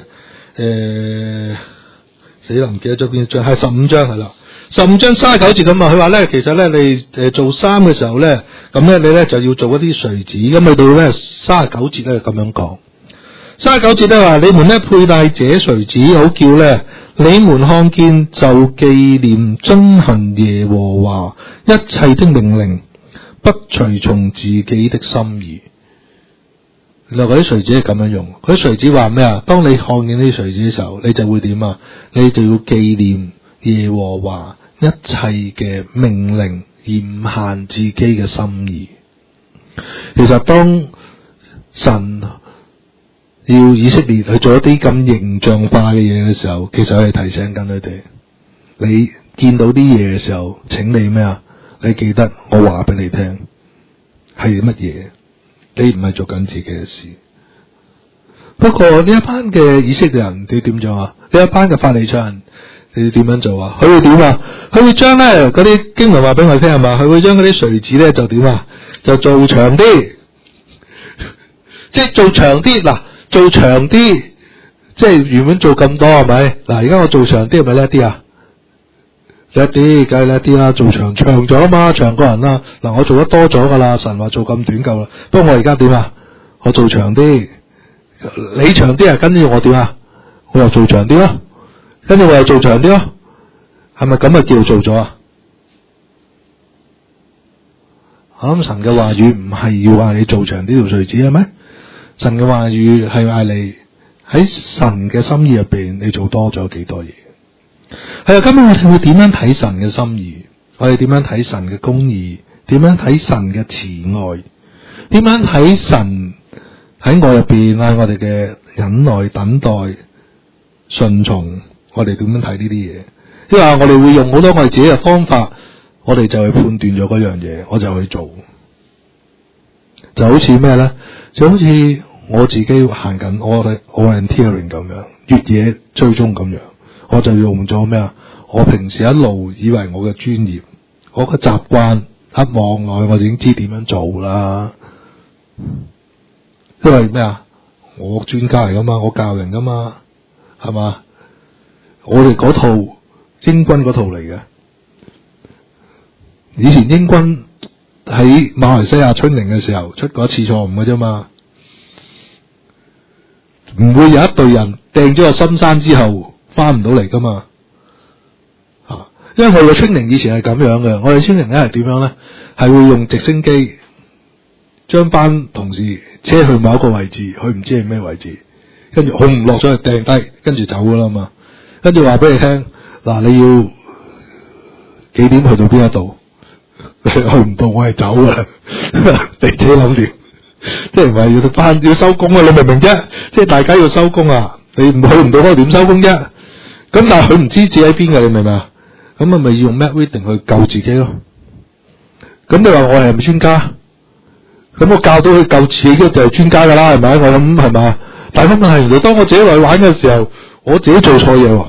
死啦，唔記得咗邊章，係15章係啦，15章39節咁啊。佢話咧，其實咧你做衫嘅時候咧，咁咧你咧就要做一啲垂子，咁去到咧39節咧咁樣講。39節咧話，你們咧佩戴這垂子，好叫咧你們看見就紀念遵行耶和華一切的命令，不隨從自己的心意。原來嗰啲垂子係咁樣用，嗰啲垂子話咩啊？當你看見呢啲垂子嘅時候，你就會點啊？你就要紀念耶和華一切嘅命令，而唔限自己嘅心意。其實當神要以色列去做一啲咁形象化嘅嘢嘅時候，其實係提醒緊佢哋，你見到啲嘢嘅時候，請你咩啊？你記得我話俾你聽係乜嘢？你唔係做緊自己嘅事。不過呢一班嘅以色列人，你點做啊？呢一班嘅法利賽人，你點樣做啊？佢會點啊？佢會將咧嗰啲經文話俾我聽係嘛？佢會將嗰啲垂子咧就點啊？就做長啲，即係做長啲。嗱，做長啲，即係原本做咁多係咪？嗱，而家我做長啲係咪叻啲啊？叻啲，梗係叻啲啦！做長咗啊嘛，長過人啦。嗱，我做得多咗噶啦，神話做咁短夠啦。不過我而家點啊？我做長啲，你長啲啊？跟住我點啊？我又做長啲咯，跟住我又做長啲咯，係咪咁啊？叫做咗啊？我諗神嘅話語唔係要話你做長啲條垂子係咪？神嘅話語係嗌你喺神嘅心意入邊，你做多咗幾多嘢？係啊，今日我哋會點樣睇神嘅心意？我哋點樣睇神嘅公義？點樣睇神嘅慈愛？點樣睇神喺我入邊啊？我哋嘅忍耐、等待、順從，我哋點樣睇呢啲嘢？因為我哋會用好多我哋自己嘅方法，我哋就去判斷咗嗰樣嘢，我就去做。就好似咩咧？就好似我自己行緊我嘅 orienteering 咁樣，越野追蹤咁樣。我就用咗咩啊？我平時一路以為我嘅專業，我嘅習慣，一望落去我已經知點樣做啦。因為咩啊？我專家嚟噶嘛，我教人噶嘛，係嘛？我哋嗰套英軍嗰套嚟嘅。以前英軍喺馬來西亞春令嘅時候出過一次錯誤嘅啫嘛，唔會有一隊人掟咗個深山之後翻唔到嚟噶嘛，因為我哋嘅training以前係咁樣嘅，我哋training咧係點樣咧？係會用直升機將班同事車去某一個位置，佢唔知係咩位置，跟住紅落咗去掟低，跟住走噶啦嘛，跟住話俾你聽， 嗱，你要幾點去到邊一度？你去唔到，我係走噶啦，地鐵諗掂，即係唔係要翻要收工啊？你明唔明啫？即係大家要收工啊！你去唔到嗰個點收工啫？咁但係佢唔知自己喺邊噶，你明唔明啊？咁咪要用 map reading 去救自己咯。咁你話我係咪專家？咁我教到佢救自己就係專家噶啦，係咪？我諗係嘛？但係問題係，原來當我自己嚟玩嘅時候，我自己做錯嘢喎。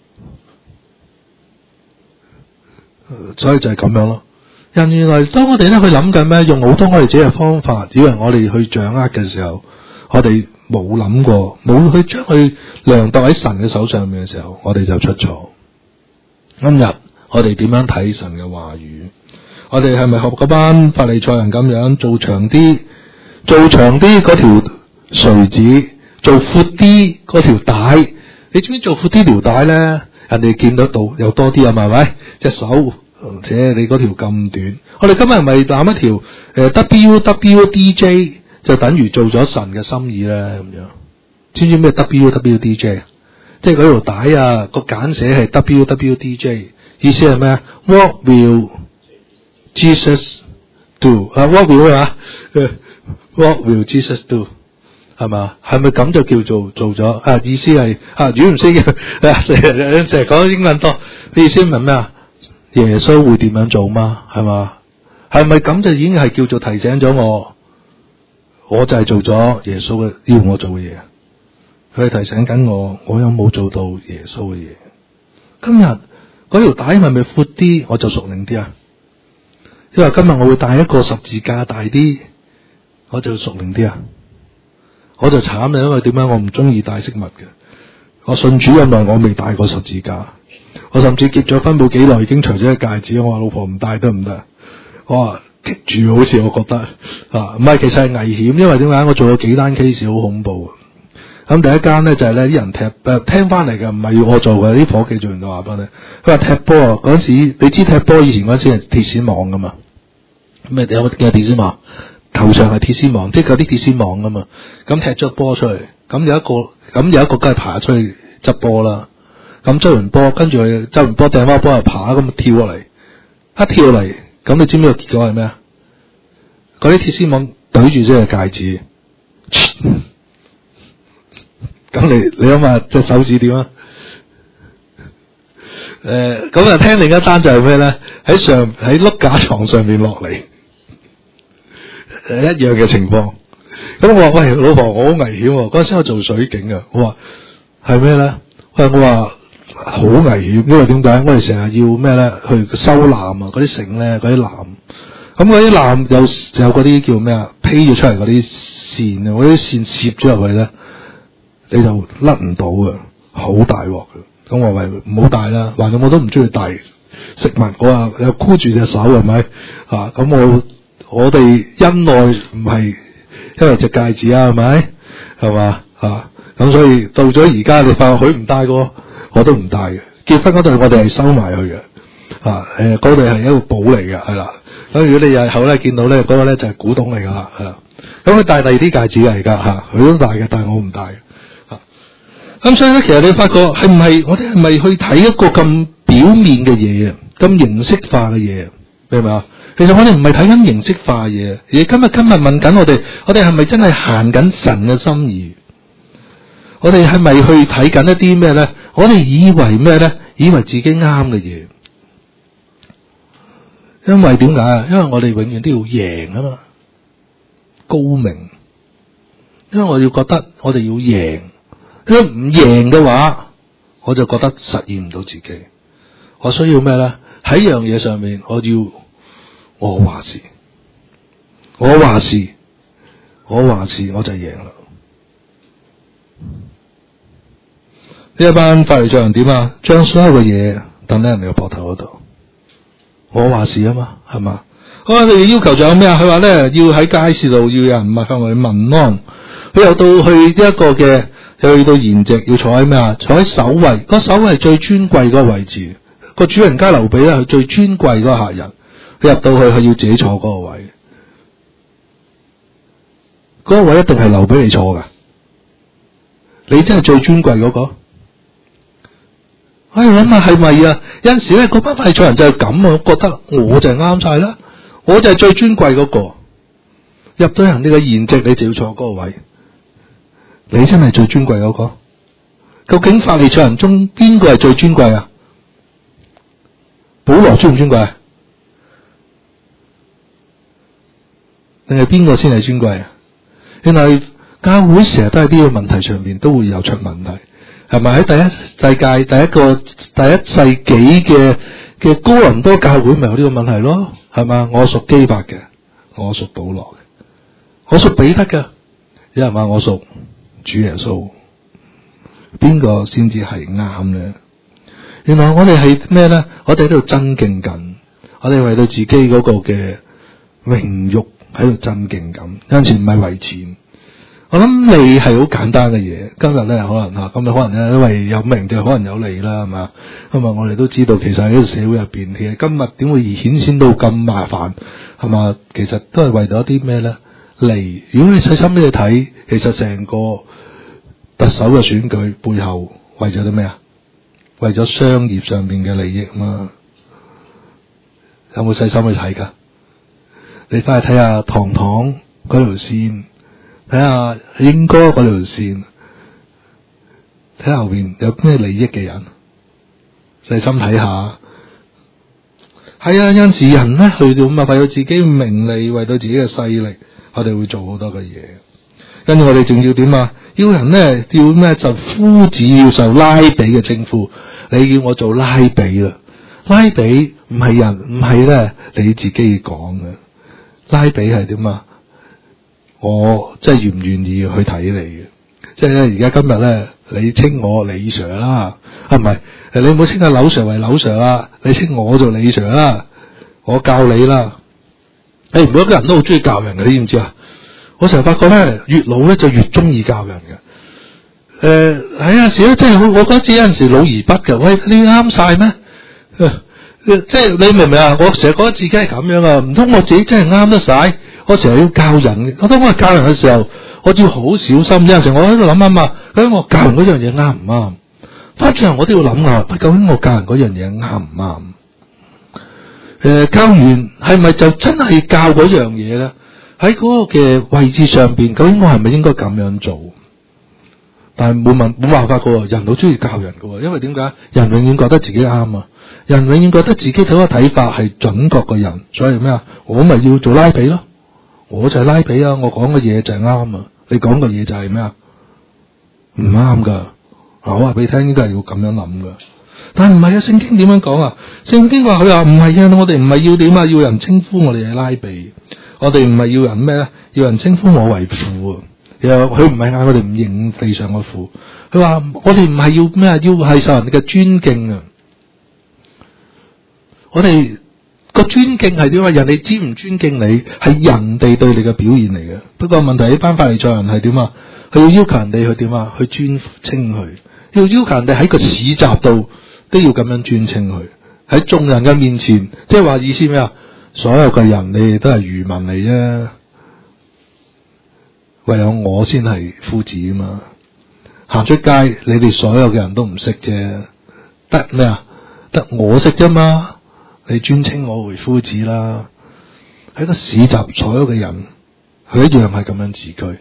所以就係咁樣咯。人原來當我哋咧去諗緊咩，用好多我哋自己嘅方法，以為我哋去掌握嘅時候，我哋冇諗過，冇去將佢量度喺神嘅手上面嘅時候，我哋就出錯。今日我哋點樣睇神嘅話語？我哋係咪學嗰班法利賽人咁樣做長啲嗰條垂子，做闊啲嗰條帶？你知唔知做闊啲條帶咧？人哋見得到又多啲啊嘛，係咪？隻手，而且你嗰條咁短，我哋今日係咪攬一條WWDJ 就等於做咗神嘅心意咧？咁樣，知唔知咩 WWDJ？即係嗰條帶啊，個簡寫係 WWDJ， 意思係咩啊 ？What will Jesus do？ What will 啊？What will Jesus do？ 係嘛？係咪咁就叫做做咗？意思係如果唔識嘅，成日講英文多，意思問咩啊？耶穌會點樣做嗎？係嘛？係咪咁就已經係叫做提醒咗我？我就係做咗耶穌嘅要我做嘅嘢。佢提醒緊我有冇做到耶穌嘅嘢？今日嗰條帶係咪闊啲，我就屬靈啲啊？即係話今日我會帶一個十字架大啲，我就屬靈啲啊？我就慘啦，因為點解我唔中意戴飾物嘅？我信主咁耐，我未戴過十字架。我甚至結咗婚冇幾耐，已經除咗個戒指。我話老婆唔戴得唔得？我話棘住，好似我覺得唔係，其實係危險，因為點解？我做咗幾單 case 好恐怖。咁第一間咧就係咧啲人聽翻嚟嘅，唔係要我做嘅，啲伙計做完就話翻你。佢話踢波啊，嗰陣時你知踢波以前嗰陣時係鐵絲網噶嘛？咩有冇見過鐵絲網？頭上係鐵絲網，即係嗰啲鐵絲網噶嘛。咁踢咗波出嚟，咁有一個梗係爬出去執波啦。咁執完波，跟住佢執完波掟翻波又爬，咁跳落嚟，一跳嚟，咁你知唔知個結果係咩啊？嗰啲鐵絲網對住隻戒指，咁你諗下隻手指點啊？咁啊聽另一單就係咩咧？喺碌架床上面落嚟，一樣嘅情況。咁我話喂老婆，我好危險喎！嗰陣時我做水警啊，我話係咩咧？我話好危險，因為點解？我哋成日要咩咧？去收纜啊，嗰啲繩咧，嗰啲纜。咁嗰啲纜有嗰啲叫咩啊？披咗出嚟嗰啲線啊，嗰啲線攝咗入去咧，你就甩唔到嘅，好大鑊嘅。咁我話唔好戴啦，橫掂我都唔中意戴飾物，我話又箍住隻手係咪？咁我哋恩愛唔係因為隻戒指啊，係咪？係嘛？咁所以到咗而家，你發覺佢唔戴過。我都唔戴嘅，結婚嗰度我哋係收埋佢嘅，嗰度係一個寶嚟嘅，係啦。咁如果你日後咧見到咧，嗰個咧就係古董嚟噶啦，係啦。咁佢戴第二啲戒指嘅而家佢都戴嘅，但係我唔戴嘅。咁所以咧，其實你發覺係唔係我哋係咪去睇一個咁表面嘅嘢啊，咁形式化嘅嘢，明唔明啊？其實我哋唔係睇緊形式化嘅嘢，而今日問緊我哋係咪真係行緊神嘅心意？我哋係咪去睇緊一啲咩咧？我哋以為咩咧？以為自己啱嘅嘢，因為點解啊？因為我哋永遠都要贏啊嘛，高明。因為我要覺得我哋要贏，因為唔贏嘅話，我就覺得實現唔到自己。我需要咩咧？喺一樣嘢上面，我話事，我就贏啦。呢一班法利賽人點啊？將所有嘅嘢抌喺人哋個膊頭嗰度，我話事啊嘛，係嘛？我哋要求仲有咩啊？佢話咧要喺街市度要有人向佢問安。佢又到去呢一個嘅，又去到筵席，要坐喺咩啊？坐喺首位，個首位係最尊貴嗰個位置。個主人家留俾咧佢最尊貴嗰個客人，佢入到去佢要自己坐嗰個位，嗰個位一定係留俾你坐噶。你真係最尊貴嗰個。 我諗下係咪啊？有陣時咧，嗰班法利賽人就係咁啊，覺得我就係啱晒啦，我就係最尊貴嗰個。入到人哋嘅筵席，你就要坐嗰個位。你真係最尊貴嗰個？究竟法利賽人中邊個係最尊貴啊？保羅尊唔尊貴啊？定係邊個先係尊貴啊？原來教會成日都喺呢個問題上面都會有出問題，係咪？喺第一世界第一世紀嘅哥林多教會咪有呢個問題咯？係嘛？我屬基法嘅，我屬保羅嘅，我屬彼得嘅，有人話我屬主耶穌，邊個先至係啱咧？原來我哋係咩咧？我哋喺度爭競緊，我哋為到自己嗰個嘅榮辱喺度爭競緊，有陣時唔係為錢。我諗利係好簡單嘅嘢，今日咧可能吓，今日可能咧因為有名就可能有利啦，係嘛？咁啊，我哋都知道，其實喺呢個社會入邊，其實今日點會顯現到咁麻煩，係嘛？其實都係為咗啲咩咧？利。如果你細心啲去睇，其實成個特首嘅選舉背後為咗啲咩啊？為咗商業上面嘅利益嘛？有冇細心去睇噶？你翻去睇下堂堂嗰條線。睇下英哥嗰條線，睇下後邊有咩利益嘅人，細心睇下。係啊，有陣時人咧去到咁啊，為咗自己名利，為到自己嘅勢力，我哋會做好多嘅嘢。跟住我哋仲要點啊？要人咧要咩？就夫子要受拉比嘅稱呼。你叫我做拉比啦，拉比唔係人，唔係咧你自己講嘅。拉比係點啊？我即係願唔願意去睇你嘅，即係咧而家今日咧，你稱我李 Sir 啦，唔係，你唔好稱阿柳 Sir 為柳 Sir 啦，你稱我做李 Sir 啦，我教你啦。每一個人都好中意教人嘅，你知唔知啊？我成日發覺咧，越老咧就越中意教人嘅。係有陣時咧，即係我覺得有陣時老而不嘅，喂，你啱晒咩？即係你明唔明啊？我成日覺得自己係咁樣啊，唔通我自己真係啱得晒？我成日要教人，我當我教人嘅時候，我要好小心。有陣時我喺度諗啊嘛，究竟我教人嗰樣嘢啱唔啱？翻轉頭我都要諗下，究竟我教人嗰樣嘢啱唔啱？教完係咪就真係教嗰樣嘢咧？喺嗰個嘅位置上邊，究竟我係咪應該咁樣做？但係冇辦法噶，人好中意教人噶，因為點解？人永遠覺得自己啱啊，人永遠覺得自己睇個睇法係準確嘅人，所以咩啊？我咪要做拉比咯。我就係拉比啊！我講嘅嘢就係啱啊！你講嘅嘢就係咩啊？唔啱噶！我話俾你聽，應該係要咁樣諗噶。但係唔係啊？聖經點樣講啊？聖經話佢話唔係啊！我哋唔係要點啊？要人稱呼我哋係拉比，我哋唔係要人咩咧？要人稱呼我為父啊！佢唔係嗌我哋唔認地上嘅父，佢話我哋唔係要咩啊？要係受人哋嘅尊敬啊！我哋。個尊敬係點啊？人哋尊唔尊敬你，係人哋對你嘅表現嚟嘅。不過問題呢班法利賽人係點啊？佢要求人哋去點啊？去尊稱佢，要求人哋喺個市集度都要咁樣尊稱佢。喺眾人嘅面前，即係話意思咩啊？所有嘅人你哋都係漁民嚟啫，唯有我先係夫子啊嘛。行出街，你哋所有嘅人都唔識啫，得咩啊？得我識啫嘛。你尊稱我為夫子啦，喺個市集所有嘅人，佢一樣係咁樣自居。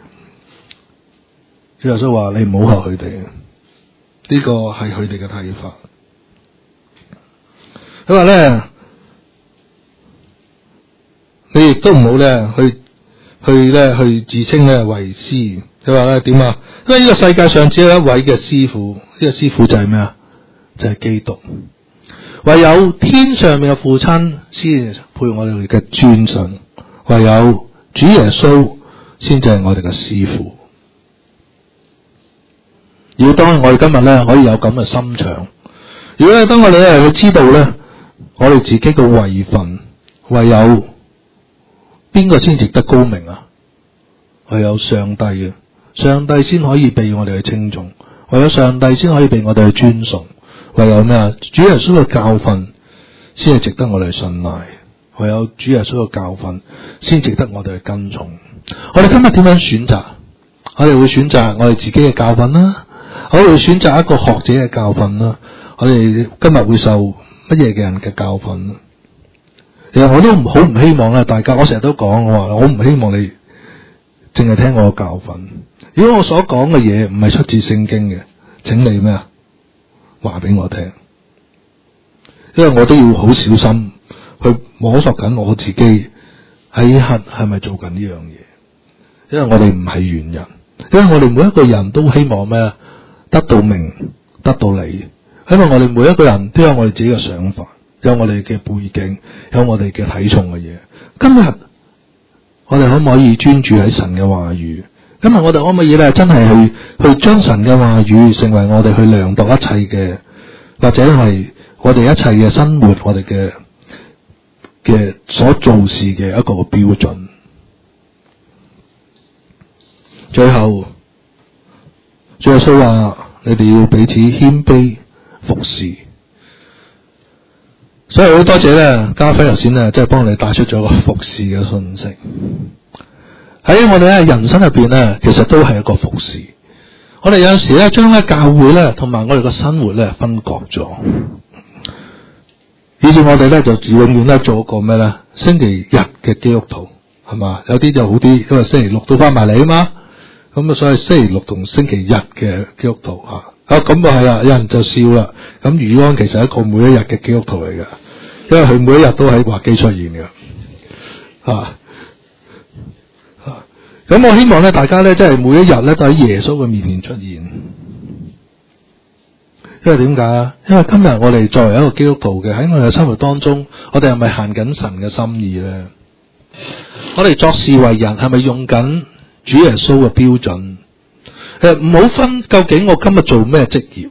主耶穌話：你唔好學佢哋，呢個係佢哋嘅睇法。佢話咧，你亦都唔好咧去自稱咧為師。佢話咧點啊？因為呢個世界上只有一位嘅師傅，呢個師傅就係咩啊？就係基督。唯有天上面嘅父親先配我哋嘅尊崇，唯有主耶穌先至係我哋嘅師傅。如果當我哋今日咧可以有咁嘅心腸，如果當我哋咧去知道咧，我哋自己嘅位份，唯有邊個先值得高明啊？唯有上帝嘅，上帝先可以被我哋去稱頌，唯有上帝先可以被我哋去尊崇。唯有咩啊？主耶穌嘅教訓先係值得我哋信賴，唯有主耶穌嘅教訓先值得我哋去跟從。我哋今日點樣選擇？我哋會選擇我哋自己嘅教訓啦，我哋會選擇一個學者嘅教訓啦，我我哋今日會受乜嘢嘅人嘅教訓？其實我都好唔希望咧，大家我成日都講，我話我唔希望你淨係聽我嘅教訓。如果我所講嘅嘢唔係出自聖經嘅，請你咩啊？話俾我聽，因為我都要好小心去摸索緊我自己喺一刻係咪做緊呢樣嘢。因為我哋唔係完人，因為我哋每一個人都希望咩？得到名，得到利。因為我哋每一個人都有我哋自己嘅想法，有我哋嘅背景，有我哋嘅睇重嘅嘢。今日我哋可唔可以專注喺神嘅話語？今日我哋可唔可以咧，真係去將神嘅話語成為我哋去量度一切嘅，或者係我哋一切嘅生活，我哋嘅所做事嘅一個標準。最後，主耶穌話：你哋要彼此謙卑服侍。所以好多謝咧，家輝頭先咧，即係幫你帶出咗個服侍嘅信息。喺我哋咧人生入邊咧，其實都係一個服侍。我哋有陣時咧，將咧教會咧同埋我哋嘅生活咧分割咗，以至我哋咧就永遠咧做一個咩咧星期日嘅基督徒，係嘛？有啲就好啲，因為星期六都翻埋嚟啊嘛。咁啊，所以星期六同星期日嘅基督徒咁啊係啊，有人就笑啦。咁余安其實係一個每一日嘅基督徒嚟嘅，因為佢每一日都喺華基出現嘅。咁我希望咧，大家咧，即係每一日咧都喺耶穌嘅面前出現。因為點解啊？因為今日我哋作為一個基督徒嘅，喺我哋嘅生活當中，我哋係咪行緊神嘅心意咧？我哋作事為人係咪用緊主耶穌嘅標準？唔好分究竟我今日做咩職業，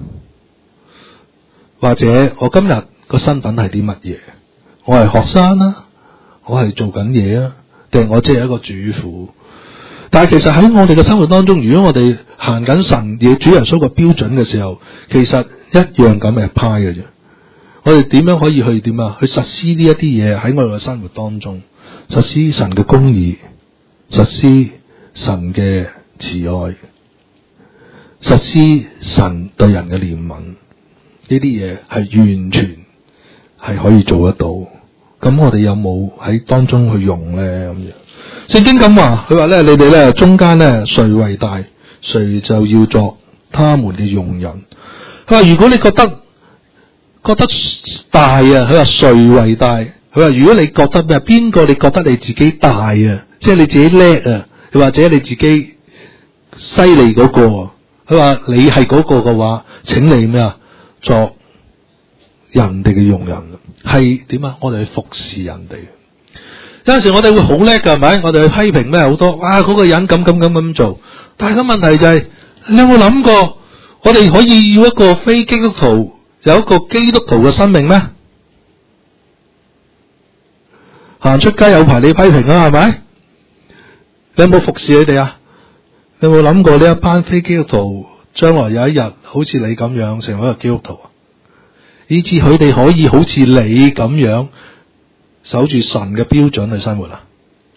或者我今日個身份係啲乜嘢？我係學生啦，我係做緊嘢啊，定係我只係一個主婦？但係其實喺我哋嘅生活當中，如果我哋行緊神嘅主耶穌嘅標準嘅時候，其實一樣咁嘅派嘅啫。我哋點樣可以去點啊？去實施呢一啲嘢喺我哋嘅生活當中，實施神嘅公義，實施神嘅慈愛，實施神對人嘅憐憫，呢啲嘢係完全係可以做得到。咁我哋有冇喺當中去用咧？咁樣聖經咁話，佢話咧，你哋咧中間咧誰為大，誰就要作他們嘅用人。佢話如果你覺得大啊，佢話誰為大？佢話如果你覺得咩，邊個你覺得你自己大啊？即係你自己叻啊，又或者你自己犀利嗰個。佢話你係嗰個嘅話，請你咩啊？作人哋嘅用人，係點啊？我哋去服侍人哋。有陣時我哋會好叻噶，係咪？我哋去批評咩好多，哇！嗰個人咁做，但係個問題就係，你有冇諗過，我哋可以要一個非基督徒有一個基督徒嘅生命咩？行出街有排你批評啊，係咪？你有冇服侍你哋啊？你有冇諗過呢一班非基督徒將來有一日好似你咁樣成為一個基督徒啊？以致佢哋可以好似你咁樣守住神嘅標準去生活啊？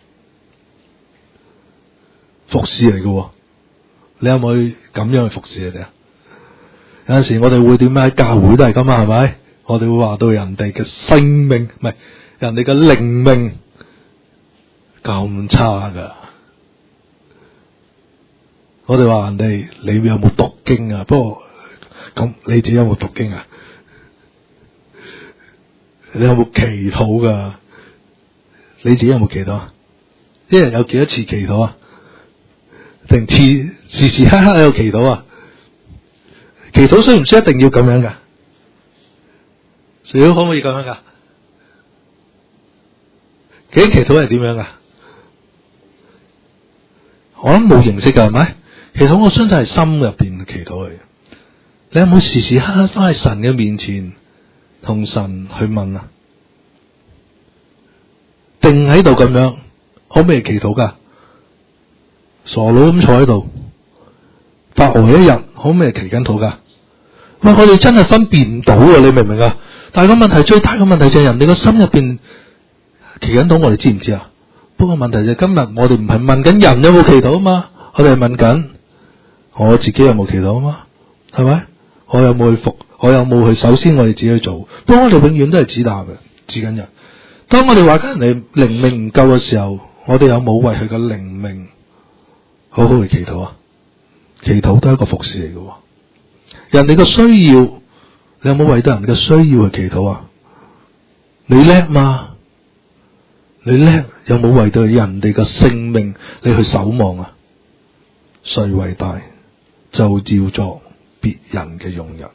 服侍嚟嘅，你有冇去咁樣去服侍你哋啊？有陣時我哋會點樣喺教會都係咁啊？係咪？我哋會話到人哋嘅性命，唔係人哋嘅靈命咁差噶。我哋話人哋你有冇讀經啊？不過咁你自己有冇讀經啊？你有冇祈禱噶？你自己有冇祈禱啊？一日有幾多次祈禱啊？定時時刻刻喺度祈禱啊？祈禱需唔需要一定要咁樣噶？小可唔可以咁樣噶？祈禱係點樣噶？我諗冇形式噶，係咪？祈禱我相信係心入邊嘅祈禱嚟嘅。你有冇時時刻刻翻喺神嘅面前同神去問啊？定喺度咁樣，可唔可以祈禱噶？傻佬咁坐喺度，發呆一日，可唔可以祈緊禱噶？喂，我哋真係分辨唔到啊！你明唔明啊？但係個問題，最大嘅問題就係人哋個心入邊祈緊禱，我哋知唔知啊？不過問題就係今日我哋唔係問緊人有冇祈禱啊嘛，我哋係問緊我自己有冇祈禱啊嘛，係咪？ 我有冇去服，我有冇去，首先我哋自己去做。不過我哋永遠都係指責嘅，指緊人。當我哋話緊人哋靈命唔夠嘅時候，我哋有冇為佢嘅靈命好好去祈禱啊？祈禱都係一個服侍嚟嘅。人哋嘅需要，你有冇為到人哋嘅需要去祈禱啊？你叻嘛？你叻有冇為到人哋嘅性命你去守望啊？誰為大，就要作別人嘅用人。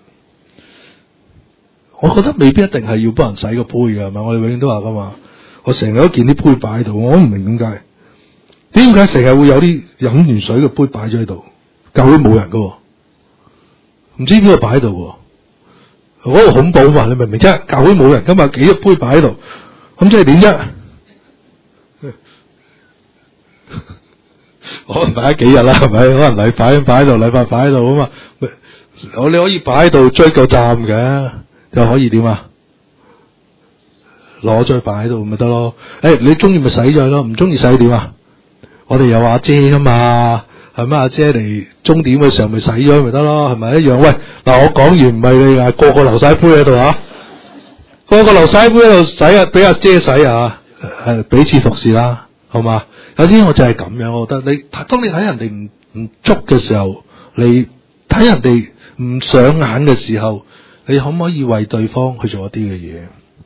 我覺得未必一定係要幫人洗個杯嘅，係咪？我哋永遠都話噶嘛。我成日都見啲杯擺喺度，我都唔明點解。點解成日會有啲飲完水嘅杯擺咗喺度？教會冇人噶，唔知邊個擺喺度？嗰個恐怖嘛？你明唔明啫？教會冇人，今日幾個杯擺喺度，咁即係點啫？可能擺咗幾日啦，係咪？可能禮拜擺喺度，禮拜擺喺度啊嘛。你可以擺喺度追個站嘅，又可以點啊？攞咗去擺喺度咪得咯？你中意咪洗咗佢咯，唔中意洗點啊？我哋有阿姐噶嘛，係咪？阿姐嚟終點嘅時候咪洗咗咪得咯，係咪一樣？喂，嗱，我講完唔係你啊，個個留晒杯喺度啊，個個留晒杯喺度洗啊，俾阿姐洗啊，彼此服侍啦，好嘛？有啲我就係咁樣，我覺得當你睇人哋唔足嘅時候，你睇人哋唔上眼嘅時候，你可唔可以為對方去做一啲嘅嘢？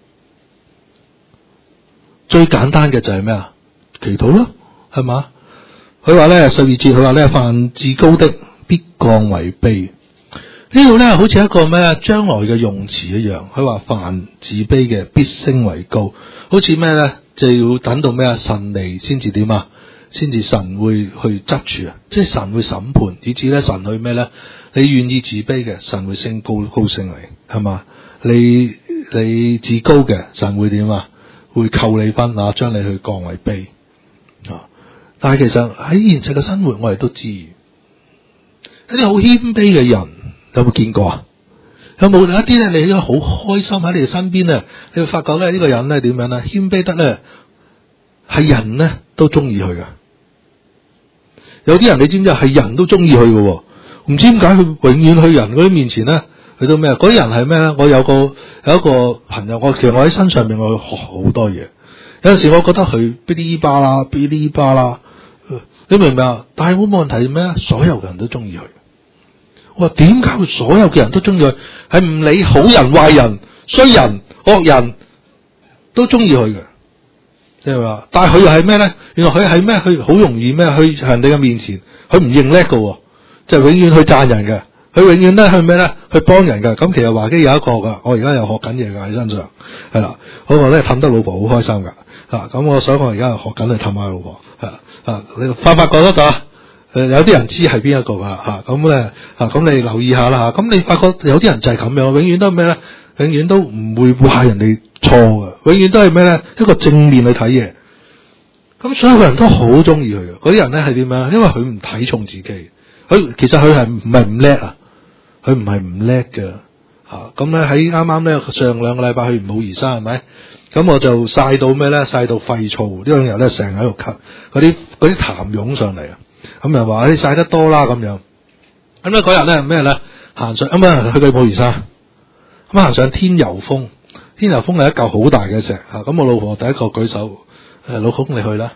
最簡單嘅就係咩啊？祈禱咯，係嘛？佢話咧12節，佢話咧凡自高的必降為卑。呢度咧好似一個咩將來嘅用詞一樣。佢話凡自卑嘅必升為高，好似咩咧？就要等到咩啊？神嚟先至點啊？先至神會去執住啊！即係神會審判，以至咧神去咩咧？你願意自卑嘅，神會升高升嚟，係嘛？你自高嘅，神會點啊？會扣你分啊，將你去降為卑啊！但係其實喺現實嘅生活，我哋都知一啲好謙卑嘅人，有冇見過啊？有冇一啲咧？你都好開心喺你哋身邊咧，你會發覺咧呢個人咧點樣咧？謙卑得咧係人咧都中意佢噶。有啲人你知唔知係人都中意佢嘅？唔知點解佢永遠去人嗰啲面前咧，去到咩？嗰啲人係咩咧？我有一個朋友，其實我喺身上面我學好多嘢。有陣時我覺得佢嗶哩吧啦，嗶哩吧啦，你明唔明啊？但係冇問題咩？所有嘅人都中意佢。我話點解佢所有嘅人都中意佢？係唔理好人壞人、衰人惡人都中意佢嘅，即係話。但係佢又係咩咧？原來佢係咩？佢好容易咩？去人哋嘅面前，佢唔認叻嘅，就永遠去讚人嘅。佢永遠咧去咩咧？去幫人嘅。咁其實華基有一個噶，我而家又學緊嘢噶喺身上，係啦。嗰個咧氹得老婆好開心噶。咁我想我而家又學緊去氹下老婆。你發覺得到？有啲人知係邊一個噶啦。咁咧咁你留意下啦。咁你發覺有啲人就係咁樣，永遠都係咩咧？永遠都唔會話人哋錯嘅，永遠都係咩咧？一個正面去睇嘢。咁所有嘅人都好中意佢嘅。嗰啲人咧係點樣？因為佢唔睇重自己。其實佢係唔係唔叻啊？佢唔係唔叻嘅。咁咧喺啱啱咧上2個禮拜去完武夷山係咪？咁我就曬到咩咧？曬到肺燥，呢2日咧成日喺度咳，嗰啲痰湧上嚟啊！咁又話你曬得多啦咁樣。咁咧嗰日咧咩咧？行上去到武夷山，咁行上天游峰。天游峰係一嚿好大嘅石嚇。咁我老婆第一個舉手，老公你去啦。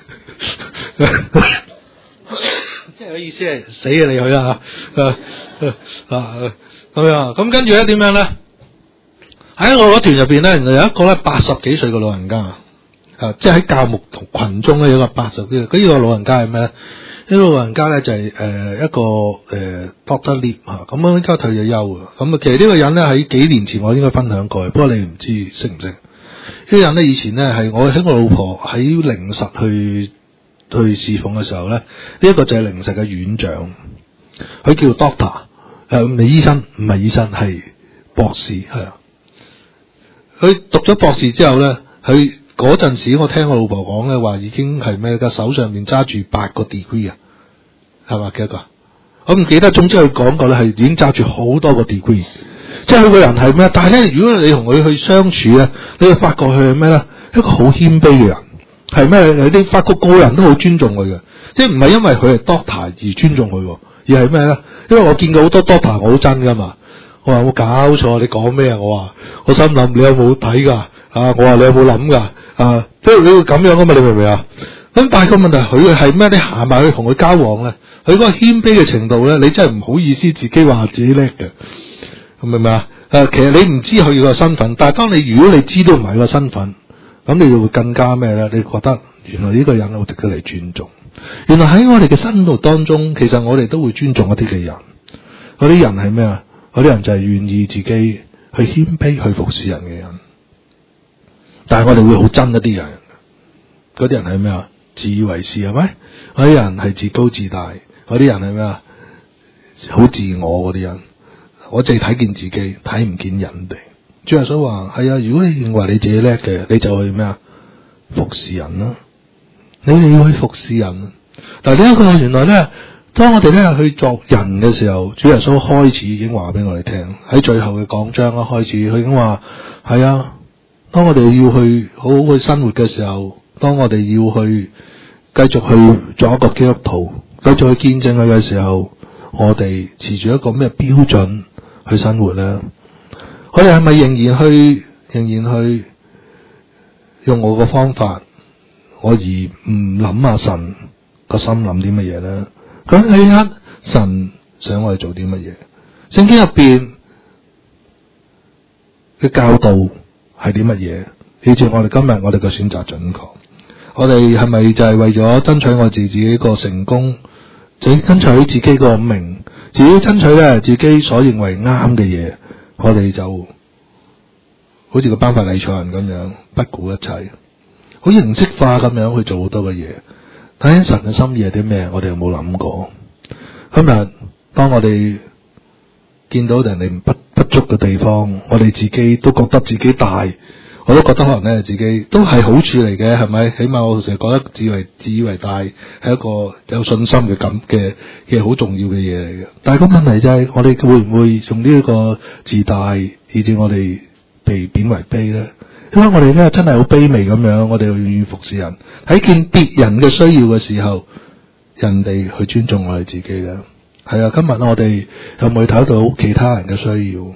即係意思係死啊！你去啦咁樣。咁跟住咧點樣咧？喺我嗰團入邊咧，原來有一個咧80幾歲嘅老人家，即係喺教牧同群中咧有個80幾歲。呢個老人家係咩咧？呢個老人家咧就係一個Dr. Lee 咁樣而家退咗休啊。咁其實呢個人咧喺幾年前我應該分享過，不過你唔知識唔識？呢個人咧以前咧係我喺我老婆喺靈實去侍奉嘅時候咧，呢一個就係靈實嘅院長，佢叫 Doctor， 唔係醫生，唔係醫生，係博士，係啦。佢讀咗博士之後咧，佢嗰陣時我聽我老婆講咧話已經係咩嘅，手上面揸住8個 degree 啊，係嘛？幾多個？我唔記得，總之佢講過咧係已經揸住好多個 degree， 即係佢個人係咩？但係咧，如果你同佢去相處咧，你會發覺佢係咩咧？一個好謙卑嘅人。係咩？你發覺個人都好尊重佢嘅，即係唔係因為佢係 doctor 而尊重佢，而係咩咧？因為我見過好多 doctor 我好憎噶嘛， 我話我搞錯，你講咩啊？我心諗你有冇睇㗎？我話你有冇諗㗎？即係你會咁樣㗎嘛？你明唔明啊？咁但係個問題，佢係咩？你行埋去同佢交往咧，佢嗰個謙卑嘅程度咧，你真係唔好意思自己話自己叻嘅，明唔明啊？其實你唔知佢個身份，但係當你如果你知道唔係個身份，咁你就會更加咩咧？你覺得原來呢個人好值得嚟尊重。原來喺我哋嘅生活當中，其實我哋都會尊重一啲嘅人。嗰啲人係咩啊？嗰啲人就係願意自己去謙卑去服侍人嘅人。但係我哋會好憎一啲人，嗰啲人係咩啊？自以為是係咪？嗰啲人係自高自大，嗰啲人係咩啊？好自我嗰啲人，我淨係睇見自己，睇唔見人哋。主耶穌話：係啊，如果你認為你自己叻嘅，你就去咩啊？服侍人啦。你哋要去服侍人。嗱，呢一個原來咧，當我哋咧去作人嘅時候，主耶穌開始已經話俾我哋聽，喺最後嘅講章一開始，佢已經話：係啊，當我哋要去好好去生活嘅時候，當我哋要去繼續去做一個基督徒，繼續去見證佢嘅時候，我哋持住一個咩標準去生活咧？我哋係咪仍然去用我嘅方法，我而唔諗下神個心諗啲乜嘢咧？咁呢刻神想我哋做啲乜嘢？聖經入邊嘅教導係啲乜嘢？記住我哋今日我哋嘅選擇準確。我哋係咪就係為咗爭取我自己個成功，就爭取自己個名，自己爭取咧自己所認為啱嘅嘢，我哋就好似個班法利賽人咁樣不顧一切，好形式化咁樣去做好多嘅嘢。睇下神嘅心意係啲咩？我哋有冇諗過？今日當我哋見到人哋不足嘅地方，我哋自己都覺得自己大，我都覺得可能咧自己都係好處嚟嘅，係咪？起碼我成日覺得自以為大係一個有信心嘅好重要嘅嘢嚟嘅。但係個問題就係，我哋會唔會用呢一個自大，以致我哋被貶為卑咧？因為我哋咧真係好卑微咁樣，我哋要願意服侍人，睇見別人嘅需要嘅時候，人哋去尊重我哋自己咧。係啊，今日我哋有冇睇到其他人嘅需要？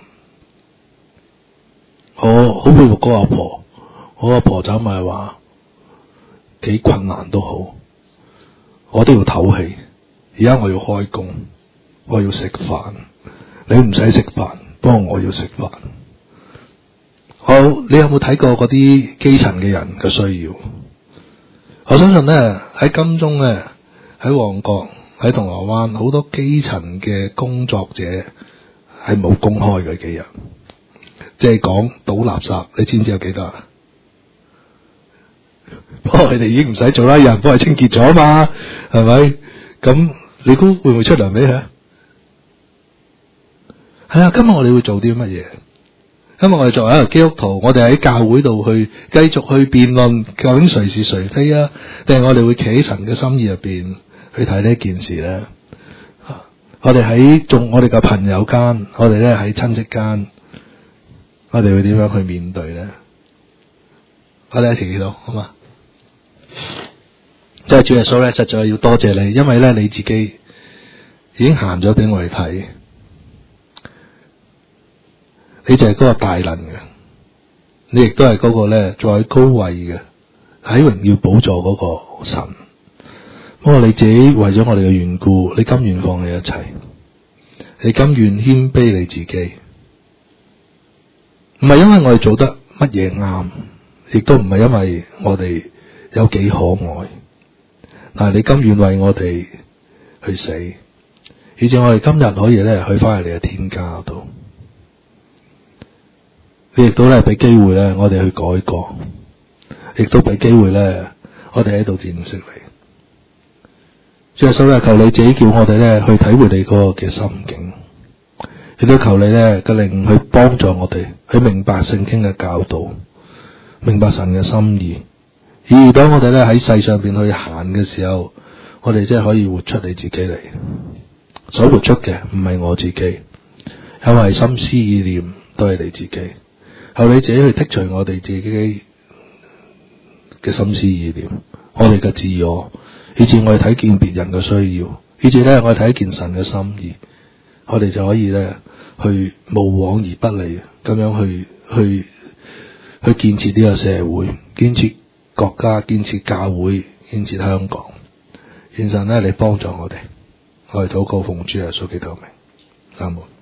我好佩服嗰個阿婆，我阿婆走埋話幾困難都好，我都要唞氣。而家我要開工，我要食飯，你唔使食飯，不過我要食飯。好，你有冇睇過嗰啲基層嘅人嘅需要？我相信咧喺金鐘咧，喺旺角，喺銅鑼灣，好多基層嘅工作者係冇公開嘅幾日，即係講倒垃圾，你知唔知有幾多啊？不過佢哋已經唔使做啦，有人幫佢清潔咗嘛，係咪？咁你估會唔會出糧俾佢？係啊，今日我哋會做啲乜嘢？今日我哋作為一個基督徒，我哋喺教會度去繼續去辯論究竟誰是誰非啊？定係我哋會企喺神嘅心意入邊去睇呢一件事咧？我哋喺我哋嘅朋友間，我哋咧喺親戚間，我哋會點樣去面對咧？我哋一齊祈禱，好嘛？即係主耶穌咧，實在要多謝你，因為咧你自己已經行咗俾我哋睇。你就係嗰個大能嘅，你亦都係嗰個咧在高位嘅，喺榮耀寶座嗰個神。不過你自己為咗我哋嘅緣故，你甘願放棄一切，你甘願謙卑你自己，唔係因為我哋做得乜嘢啱，亦都唔係因為我哋有幾可愛，但係你甘願為我哋去死，以至我哋今日可以咧去翻去你嘅天家度。你亦都咧俾機會咧，我哋去改過，亦都俾機會咧，我哋喺度認識你。主耶穌咧，求你自己叫我哋咧去體會你嗰個嘅心境，亦都求你咧嘅靈去幫助我哋去明白聖經嘅教導，明白神嘅心意。而當我哋咧喺世上邊去行嘅時候，我哋真係可以活出你自己嚟。所活出嘅唔係我自己，因為心思意念都係你自己。求你自己去剔除我哋自己嘅心思意念，我哋嘅自我，以致我哋睇見別人嘅需要，以致咧我哋睇見神嘅心意。 我哋就可以咧去無往而不利咁樣去建設呢個社會，建設國家，建設教會，建設香港。願神咧嚟幫助我哋，我哋禱告奉主耶穌基督嘅名，阿門。